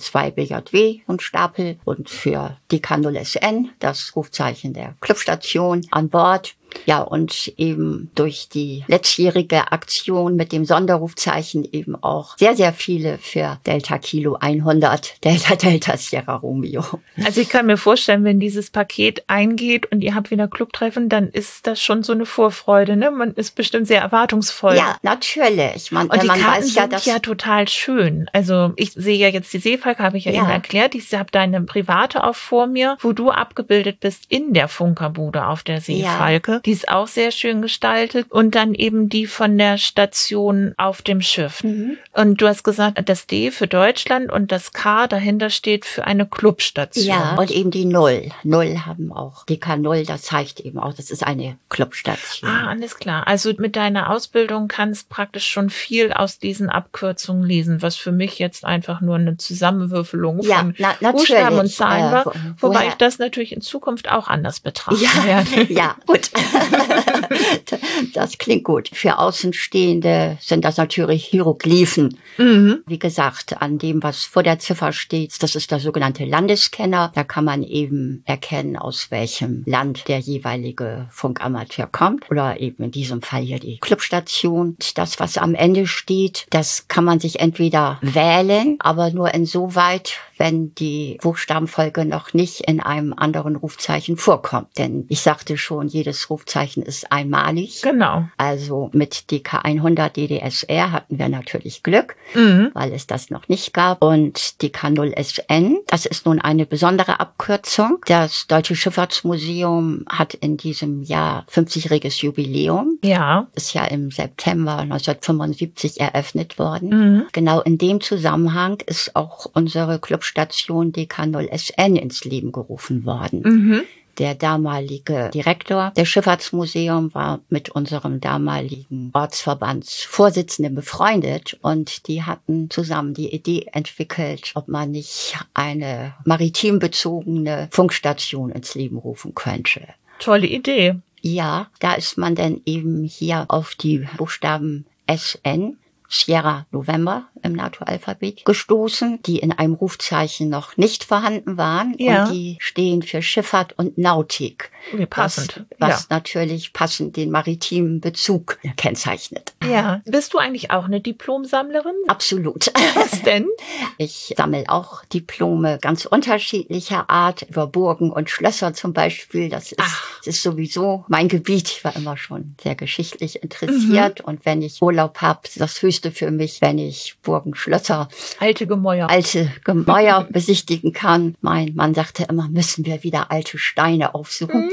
DL2BJW einen Stapel und für die K0SN das Rufzeichen der Clubstation an Bord. Ja, und eben durch die letztjährige Aktion mit dem Sonderrufzeichen eben auch sehr, sehr viele für Delta Kilo 100, Delta Sierra Romeo. Also ich kann mir vorstellen, wenn dieses Paket eingeht und ihr habt wieder Clubtreffen, dann ist das schon so eine Vorfreude, ne? Man ist bestimmt sehr erwartungsvoll. Ja, natürlich. Und die Karten sind ja total schön. Also ich sehe ja jetzt die Seefalke, habe ich ja eben erklärt. Ich habe da eine private auch vor mir, wo du abgebildet bist in der Funkerbude auf der Seefalke. Die ist auch sehr schön gestaltet. Und dann eben die von der Station auf dem Schiff. Und du hast gesagt, das D für Deutschland und das K dahinter steht für eine Clubstation. Ja, und eben die 0. 0 haben auch. Die K0, das zeigt eben auch, das ist eine Clubstation. Ah, alles klar. Also mit deiner Ausbildung kannst praktisch schon viel aus diesen Abkürzungen lesen, was für mich jetzt einfach nur eine Zusammenwürfelung von Buchstaben und Zahlen war. Wobei ich das natürlich in Zukunft auch anders betrachten werde. Ja, gut. Das klingt gut. Für Außenstehende sind das natürlich Hieroglyphen. Wie gesagt, an dem, was vor der Ziffer steht, das ist der sogenannte Landeskenner. Da kann man eben erkennen, aus welchem Land der jeweilige Funkamateur kommt. Oder eben in diesem Fall hier die Clubstation. Das, was am Ende steht, das kann man sich entweder wählen, aber nur insoweit, wenn die Buchstabenfolge noch nicht in einem anderen Rufzeichen vorkommt. Denn ich sagte schon, jedes Rufzeichen ist einmalig. Genau. Also mit DK 100 DDSR hatten wir natürlich Glück, weil es das noch nicht gab. Und die K0SN, das ist nun eine besondere Abkürzung. Das Deutsche Schifffahrtsmuseum hat in diesem Jahr 50-jähriges Jubiläum. Ja. Ist ja im September 1975 eröffnet worden. Genau in dem Zusammenhang ist auch unsere Clubstation DK0SN ins Leben gerufen worden. Der damalige Direktor des Schifffahrtsmuseums war mit unserem damaligen Ortsverbandsvorsitzenden befreundet und die hatten zusammen die Idee entwickelt, ob man nicht eine maritim bezogene Funkstation ins Leben rufen könnte. Tolle Idee. Ja, da ist man dann eben hier auf die Buchstaben SN, Sierra November im NATO-Alphabet, gestoßen, die in einem Rufzeichen noch nicht vorhanden waren. Ja. Und die stehen für Schifffahrt und Nautik. Wie passend. Was natürlich passend den maritimen Bezug kennzeichnet. Ja. Bist du eigentlich auch eine Diplomsammlerin? Absolut. Was denn? Ich sammle auch Diplome ganz unterschiedlicher Art, über Burgen und Schlösser zum Beispiel. Das ist sowieso mein Gebiet. Ich war immer schon sehr geschichtlich interessiert. Und wenn ich Urlaub habe, das Höchste für mich, wenn ich Burgen, Schlösser, alte Gemäuer besichtigen kann. Mein Mann sagte immer, müssen wir wieder alte Steine aufsuchen.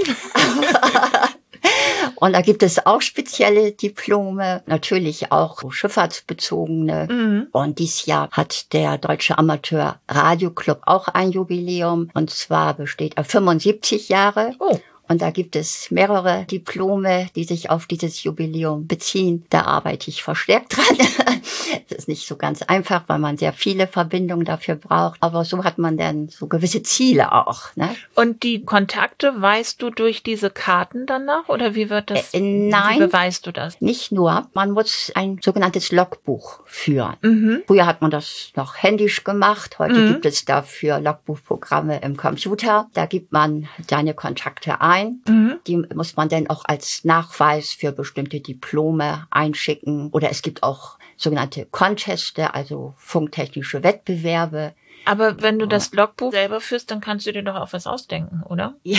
Und da gibt es auch spezielle Diplome, natürlich auch schifffahrtsbezogene. Und dieses Jahr hat der Deutsche Amateur Radio Club auch ein Jubiläum. Und zwar besteht er 75 Jahre. Und da gibt es mehrere Diplome, die sich auf dieses Jubiläum beziehen. Da arbeite ich verstärkt dran. Das ist nicht so ganz einfach, weil man sehr viele Verbindungen dafür braucht. Aber so hat man dann so gewisse Ziele auch. Ne? Und die Kontakte weißt du durch diese Karten danach? Oder wie wird das? Nein. Wie beweist du das? Nicht nur. Man muss ein sogenanntes Logbuch führen. Früher hat man das noch händisch gemacht. Heute gibt es dafür Logbuchprogramme im Computer. Da gibt man seine Kontakte ein. Die muss man dann auch als Nachweis für bestimmte Diplome einschicken. Oder es gibt auch sogenannte Conteste, also funktechnische Wettbewerbe. Aber wenn du das Logbuch selber führst, dann kannst du dir doch auch was ausdenken, oder? Ja.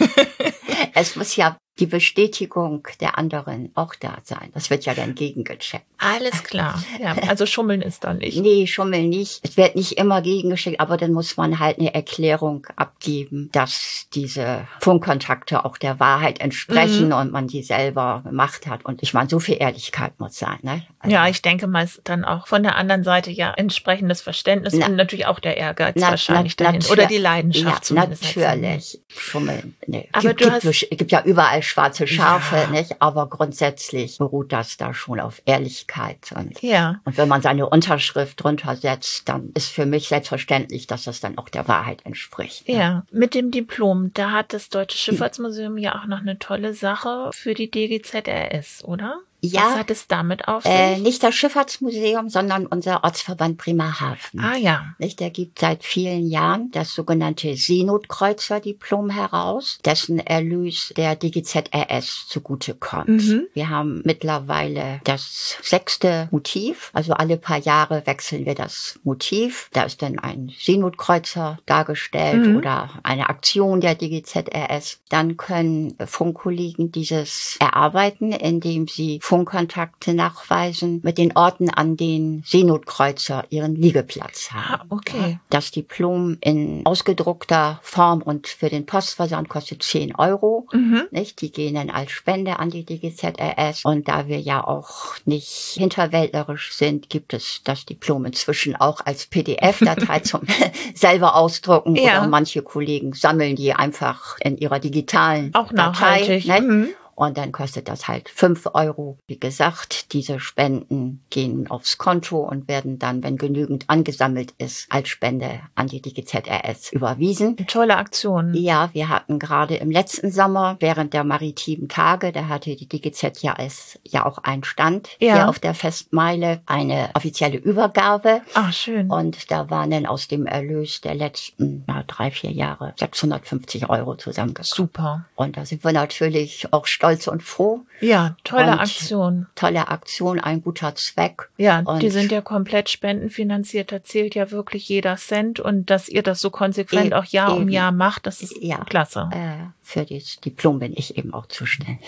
Es muss ja die Bestätigung der anderen auch da sein. Das wird ja dann gegengecheckt. Alles klar. Ja, also schummeln ist da nicht. Nee, schummeln nicht. Es wird nicht immer gegengecheckt, aber dann muss man halt eine Erklärung abgeben, dass diese Funkkontakte auch der Wahrheit entsprechen und man die selber gemacht hat. Und ich meine, so viel Ehrlichkeit muss sein. Ne? Also, ja, ich denke mal, ist dann auch von der anderen Seite ja entsprechendes Verständnis und natürlich auch der Ehrgeiz wahrscheinlich dahin. Oder die Leidenschaft zumindest. Natürlich. Schummeln. Nee. Aber es gibt ja überall schwarze Schafe, nicht? Aber grundsätzlich beruht das da schon auf Ehrlichkeit. Und wenn man seine Unterschrift drunter setzt, dann ist für mich selbstverständlich, dass das dann auch der Wahrheit entspricht. Ja, mit dem Diplom, da hat das Deutsche Schifffahrtsmuseum ja auch noch eine tolle Sache für die DGZRS, oder? Ja, was hat es damit auf sich? Nicht das Schifffahrtsmuseum, sondern unser Ortsverband Bremerhaven. Ah ja. Nicht, der gibt seit vielen Jahren das sogenannte Seenotkreuzer-Diplom heraus, dessen Erlös der DGZRS zugutekommt. Wir haben mittlerweile das 6. Motiv, also alle paar Jahre wechseln wir das Motiv. Da ist dann ein Seenotkreuzer dargestellt oder eine Aktion der DGZRS. Dann können Funkkollegen dieses erarbeiten, indem sie Funkkontakte nachweisen mit den Orten, an denen Seenotkreuzer ihren Liegeplatz haben. Ah, okay. Das Diplom in ausgedruckter Form und für den Postversand kostet 10 €. Nicht? Die gehen dann als Spende an die DGZRS. Und da wir ja auch nicht hinterwäldlerisch sind, gibt es das Diplom inzwischen auch als PDF-Datei zum selber ausdrucken. Ja. Oder manche Kollegen sammeln die einfach in ihrer digitalen auch Datei. Nachhaltig. Und dann kostet das halt 5 €. Wie gesagt, diese Spenden gehen aufs Konto und werden dann, wenn genügend angesammelt ist, als Spende an die DGZRS überwiesen. Eine tolle Aktion. Ja, wir hatten gerade im letzten Sommer, während der maritimen Tage, da hatte die DGZRS ja auch einen Stand hier auf der Festmeile, eine offizielle Übergabe. Ach, schön. Und da waren dann aus dem Erlös der letzten 3-4 Jahre 650 € zusammengekommen. Super. Und da sind wir natürlich auch stolz und froh. Ja, tolle Aktion. Tolle Aktion, ein guter Zweck. Ja, und die sind ja komplett spendenfinanziert. Da zählt ja wirklich jeder Cent. Und dass ihr das so konsequent auch Jahr um Jahr macht, das ist klasse. Für das Diplom bin ich eben auch zuständig.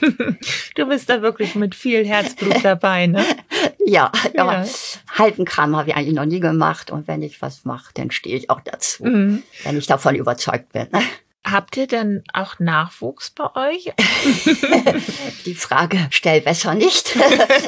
Du bist da wirklich mit viel Herzblut dabei, ne? Ja, aber Haltenkram habe ich eigentlich noch nie gemacht. Und wenn ich was mache, dann stehe ich auch dazu, wenn ich davon überzeugt bin. Habt ihr denn auch Nachwuchs bei euch? Die Frage stell besser nicht.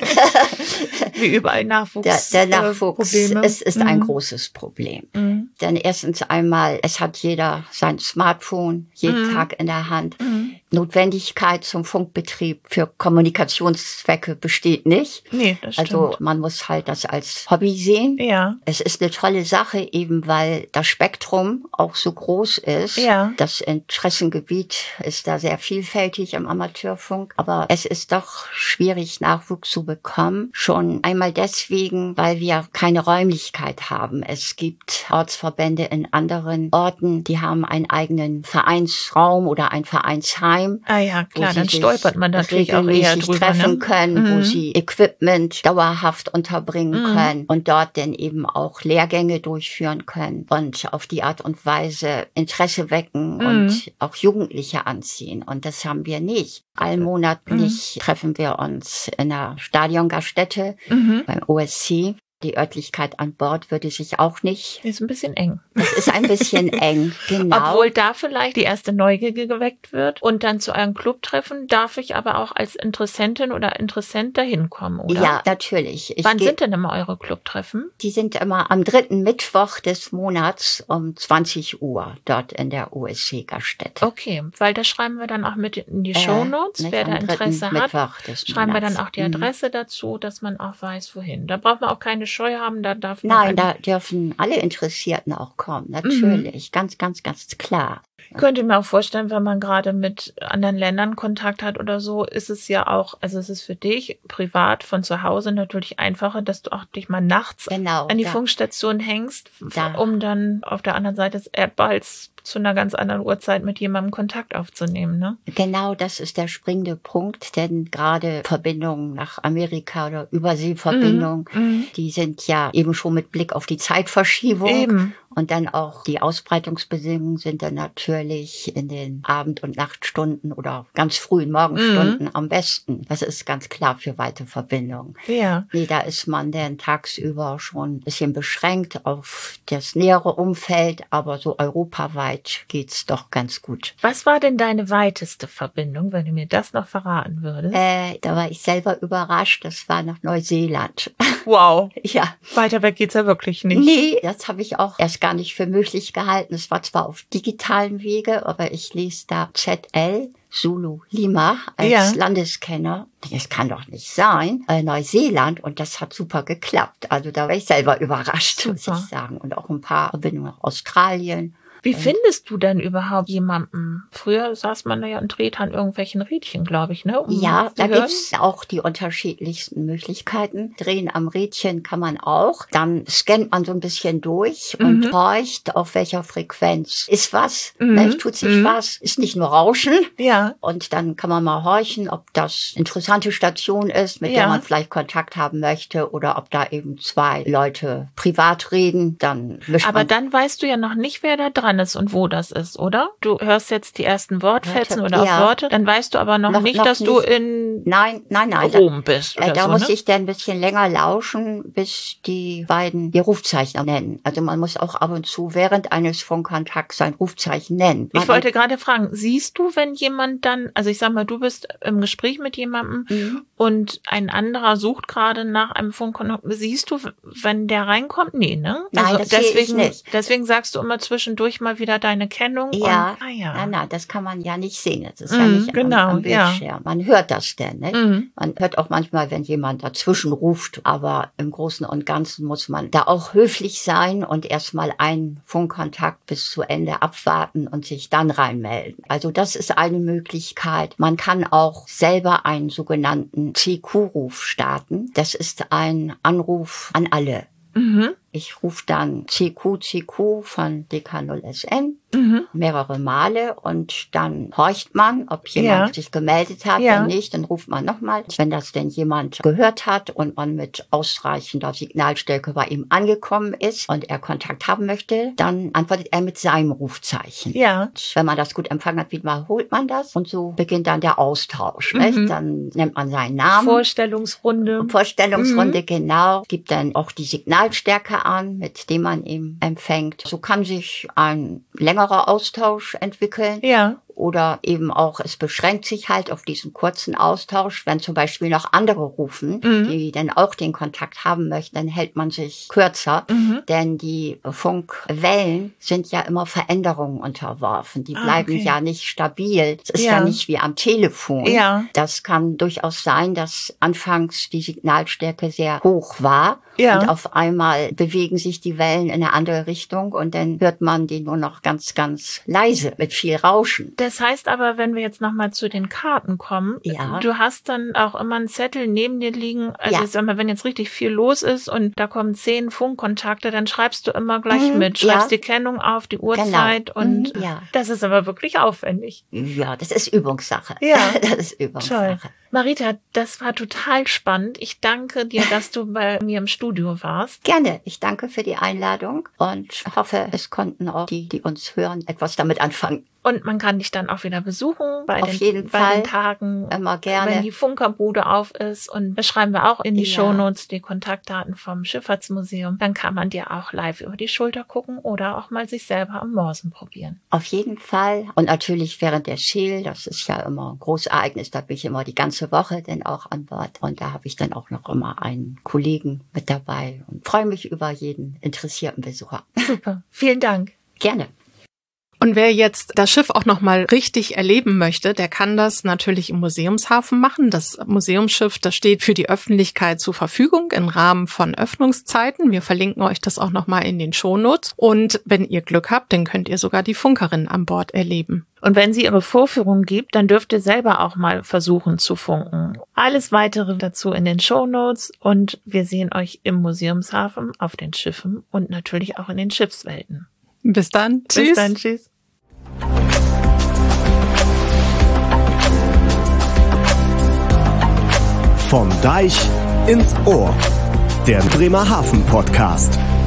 Wie überall Nachwuchs. Der Nachwuchs ist ein großes Problem. Denn erstens einmal, es hat jeder sein Smartphone jeden Tag in der Hand. Notwendigkeit zum Funkbetrieb für Kommunikationszwecke besteht nicht. Nee, das stimmt. Also man muss halt das als Hobby sehen. Ja. Es ist eine tolle Sache, eben weil das Spektrum auch so groß ist. Ja. Das Interessengebiet ist da sehr vielfältig im Amateurfunk. Aber es ist doch schwierig, Nachwuchs zu bekommen. Schon einmal deswegen, weil wir keine Räumlichkeit haben. Es gibt Ortsverbände in anderen Orten, die haben einen eigenen Vereinsraum oder ein Vereinsheim. Ah ja, klar, dann stolpert man natürlich auch eher drüber, treffen können, wo sie Equipment dauerhaft unterbringen können und dort dann eben auch Lehrgänge durchführen können und auf die Art und Weise Interesse wecken und auch Jugendliche anziehen. Und das haben wir nicht. Allmonatlich treffen wir uns in der Stadiongaststätte beim OSC. Die Örtlichkeit an Bord würde sich auch nicht. Ist ein bisschen eng. Es ist ein bisschen eng, genau. Obwohl da vielleicht die erste Neugier geweckt wird und dann zu eurem Clubtreffen darf ich aber auch als Interessentin oder Interessent dahin kommen, oder? Ja, natürlich. Wann sind denn immer eure Clubtreffen? Die sind immer am 3. Mittwoch des Monats um 20 Uhr dort in der USC-Gaststätte. Okay, weil das schreiben wir dann auch mit in die Shownotes. Wer da Interesse hat, schreiben wir dann auch die Adresse dazu, dass man auch weiß, wohin. Da braucht man auch keine Scheu haben, da darf man... Nein, da dürfen alle Interessierten auch kommen, natürlich. Ganz, ganz, ganz klar. Ich könnte mir auch vorstellen, wenn man gerade mit anderen Ländern Kontakt hat oder so, ist es ja auch, also es ist für dich privat von zu Hause natürlich einfacher, dass du auch dich mal nachts an die Funkstation hängst, um dann auf der anderen Seite des Erdballs zu einer ganz anderen Uhrzeit mit jemandem Kontakt aufzunehmen, ne? Genau, das ist der springende Punkt, denn gerade Verbindungen nach Amerika oder Überseeverbindungen, die sind ja eben schon mit Blick auf die Zeitverschiebung. Eben. Und dann auch die Ausbreitungsbedingungen sind dann natürlich in den Abend- und Nachtstunden oder ganz frühen Morgenstunden am besten. Das ist ganz klar für weite Verbindungen. Ja. Nee, da ist man dann tagsüber schon ein bisschen beschränkt auf das nähere Umfeld, aber so europaweit geht's doch ganz gut. Was war denn deine weiteste Verbindung, wenn du mir das noch verraten würdest? Da war ich selber überrascht. Das war nach Neuseeland. Wow. Ja. Weiter weg geht's ja wirklich nicht. Nee, das habe ich auch erst gar nicht für möglich gehalten. Es war zwar auf digitalen Wege, aber ich lese da ZL Zulu Lima als Landeskenner. Das kann doch nicht sein. Neuseeland, und das hat super geklappt. Also da war ich selber überrascht, muss ich sagen. Und auch ein paar Verbindungen nach Australien. Wie findest du denn überhaupt jemanden? Früher saß man da ja und dreht an irgendwelchen Rädchen, glaube ich, ne? Ja, da gibt's auch die unterschiedlichsten Möglichkeiten. Drehen am Rädchen kann man auch. Dann scannt man so ein bisschen durch und horcht, auf welcher Frequenz ist was, tut sich was, ist nicht nur Rauschen. Ja. Und dann kann man mal horchen, ob das interessante Station ist, mit der man vielleicht Kontakt haben möchte, oder ob da eben zwei Leute privat reden. Dann Aber dann weißt du ja noch nicht, wer da dran ist und wo das ist, oder? Du hörst jetzt die ersten Wortfetzen oder auch Worte, dann weißt du aber noch nicht, dass du in Rom bist oder da so, muss ne? ich dann ein bisschen länger lauschen, bis die beiden ihr Rufzeichen nennen. Also man muss auch ab und zu während eines Funkkontakts sein Rufzeichen nennen. Ich wollte gerade fragen, siehst du, wenn jemand dann, also ich sag mal, du bist im Gespräch mit jemandem und ein anderer sucht gerade nach einem Funkkontakt, siehst du, wenn der reinkommt? Nee, ne? Nein, also das sehe ich nicht. Deswegen sagst du immer zwischendurch mal wieder deine Kennung. Ja, und, nein, das kann man ja nicht sehen. Das ist ja nicht am Bildschirm. Ja. Man hört das denn, ne? Man hört auch manchmal, wenn jemand dazwischen ruft, aber im Großen und Ganzen muss man da auch höflich sein und erstmal einen Funkkontakt bis zu Ende abwarten und sich dann reinmelden. Also das ist eine Möglichkeit. Man kann auch selber einen sogenannten CQ-Ruf starten. Das ist ein Anruf an alle. Ich rufe dann CQ von DK0SN mehrere Male und dann horcht man, ob jemand sich gemeldet hat. Wenn nicht, dann ruft man nochmal. Wenn das denn jemand gehört hat und man mit ausreichender Signalstärke bei ihm angekommen ist und er Kontakt haben möchte, dann antwortet er mit seinem Rufzeichen. Ja. Wenn man das gut empfangen hat, wiederholt man das und so beginnt dann der Austausch. Nicht? Dann nennt man seinen Namen. Vorstellungsrunde, genau. Gibt dann auch die Signalstärke an, mit dem man ihn empfängt. So kann sich ein längerer Austausch entwickeln. Ja. Oder eben auch, es beschränkt sich halt auf diesen kurzen Austausch. Wenn zum Beispiel noch andere rufen, die dann auch den Kontakt haben möchten, dann hält man sich kürzer. Denn die Funkwellen sind ja immer Veränderungen unterworfen. Die bleiben ja nicht stabil. Es ist ja nicht wie am Telefon. Ja. Das kann durchaus sein, dass anfangs die Signalstärke sehr hoch war. Ja. Und auf einmal bewegen sich die Wellen in eine andere Richtung und dann hört man die nur noch ganz, ganz leise mit viel Rauschen. Das heißt aber, wenn wir jetzt nochmal zu den Karten kommen, du hast dann auch immer einen Zettel neben dir liegen. Also ich sag mal, wenn jetzt richtig viel los ist und da kommen 10 Funkkontakte, dann schreibst du immer gleich mit. Schreibst die Kennung auf, die Uhrzeit und das ist aber wirklich aufwendig. Ja, das ist Übungssache. Ja. Das ist Übungssache. Toll. Marita, das war total spannend. Ich danke dir, dass du bei mir im Studio warst. Gerne. Ich danke für die Einladung und hoffe, es konnten auch die uns hören, etwas damit anfangen. Und man kann dich dann auch wieder besuchen bei Auf jeden Fall. den Tagen, immer gerne. wenn die Funkerbude auf ist. Und das schreiben wir auch in die Shownotes, die Kontaktdaten vom Schifffahrtsmuseum. Dann kann man dir auch live über die Schulter gucken oder auch mal sich selber am Morsen probieren. Auf jeden Fall. Und natürlich während der Scheel, das ist ja immer ein großes Ereignis, da bin ich immer die ganze Woche dann auch an Bord. Und da habe ich dann auch noch immer einen Kollegen mit dabei und freue mich über jeden interessierten Besucher. Super. Vielen Dank. Gerne. Und wer jetzt das Schiff auch nochmal richtig erleben möchte, der kann das natürlich im Museumshafen machen. Das Museumsschiff, das steht für die Öffentlichkeit zur Verfügung im Rahmen von Öffnungszeiten. Wir verlinken euch das auch nochmal in den Shownotes. Und wenn ihr Glück habt, dann könnt ihr sogar die Funkerin an Bord erleben. Und wenn sie ihre Vorführung gibt, dann dürft ihr selber auch mal versuchen zu funken. Alles Weitere dazu in den Shownotes und wir sehen euch im Museumshafen, auf den Schiffen und natürlich auch in den Schiffswelten. Bis dann. Tschüss. Bis dann. Tschüss. Vom Deich ins Ohr. Der Bremerhaven Podcast.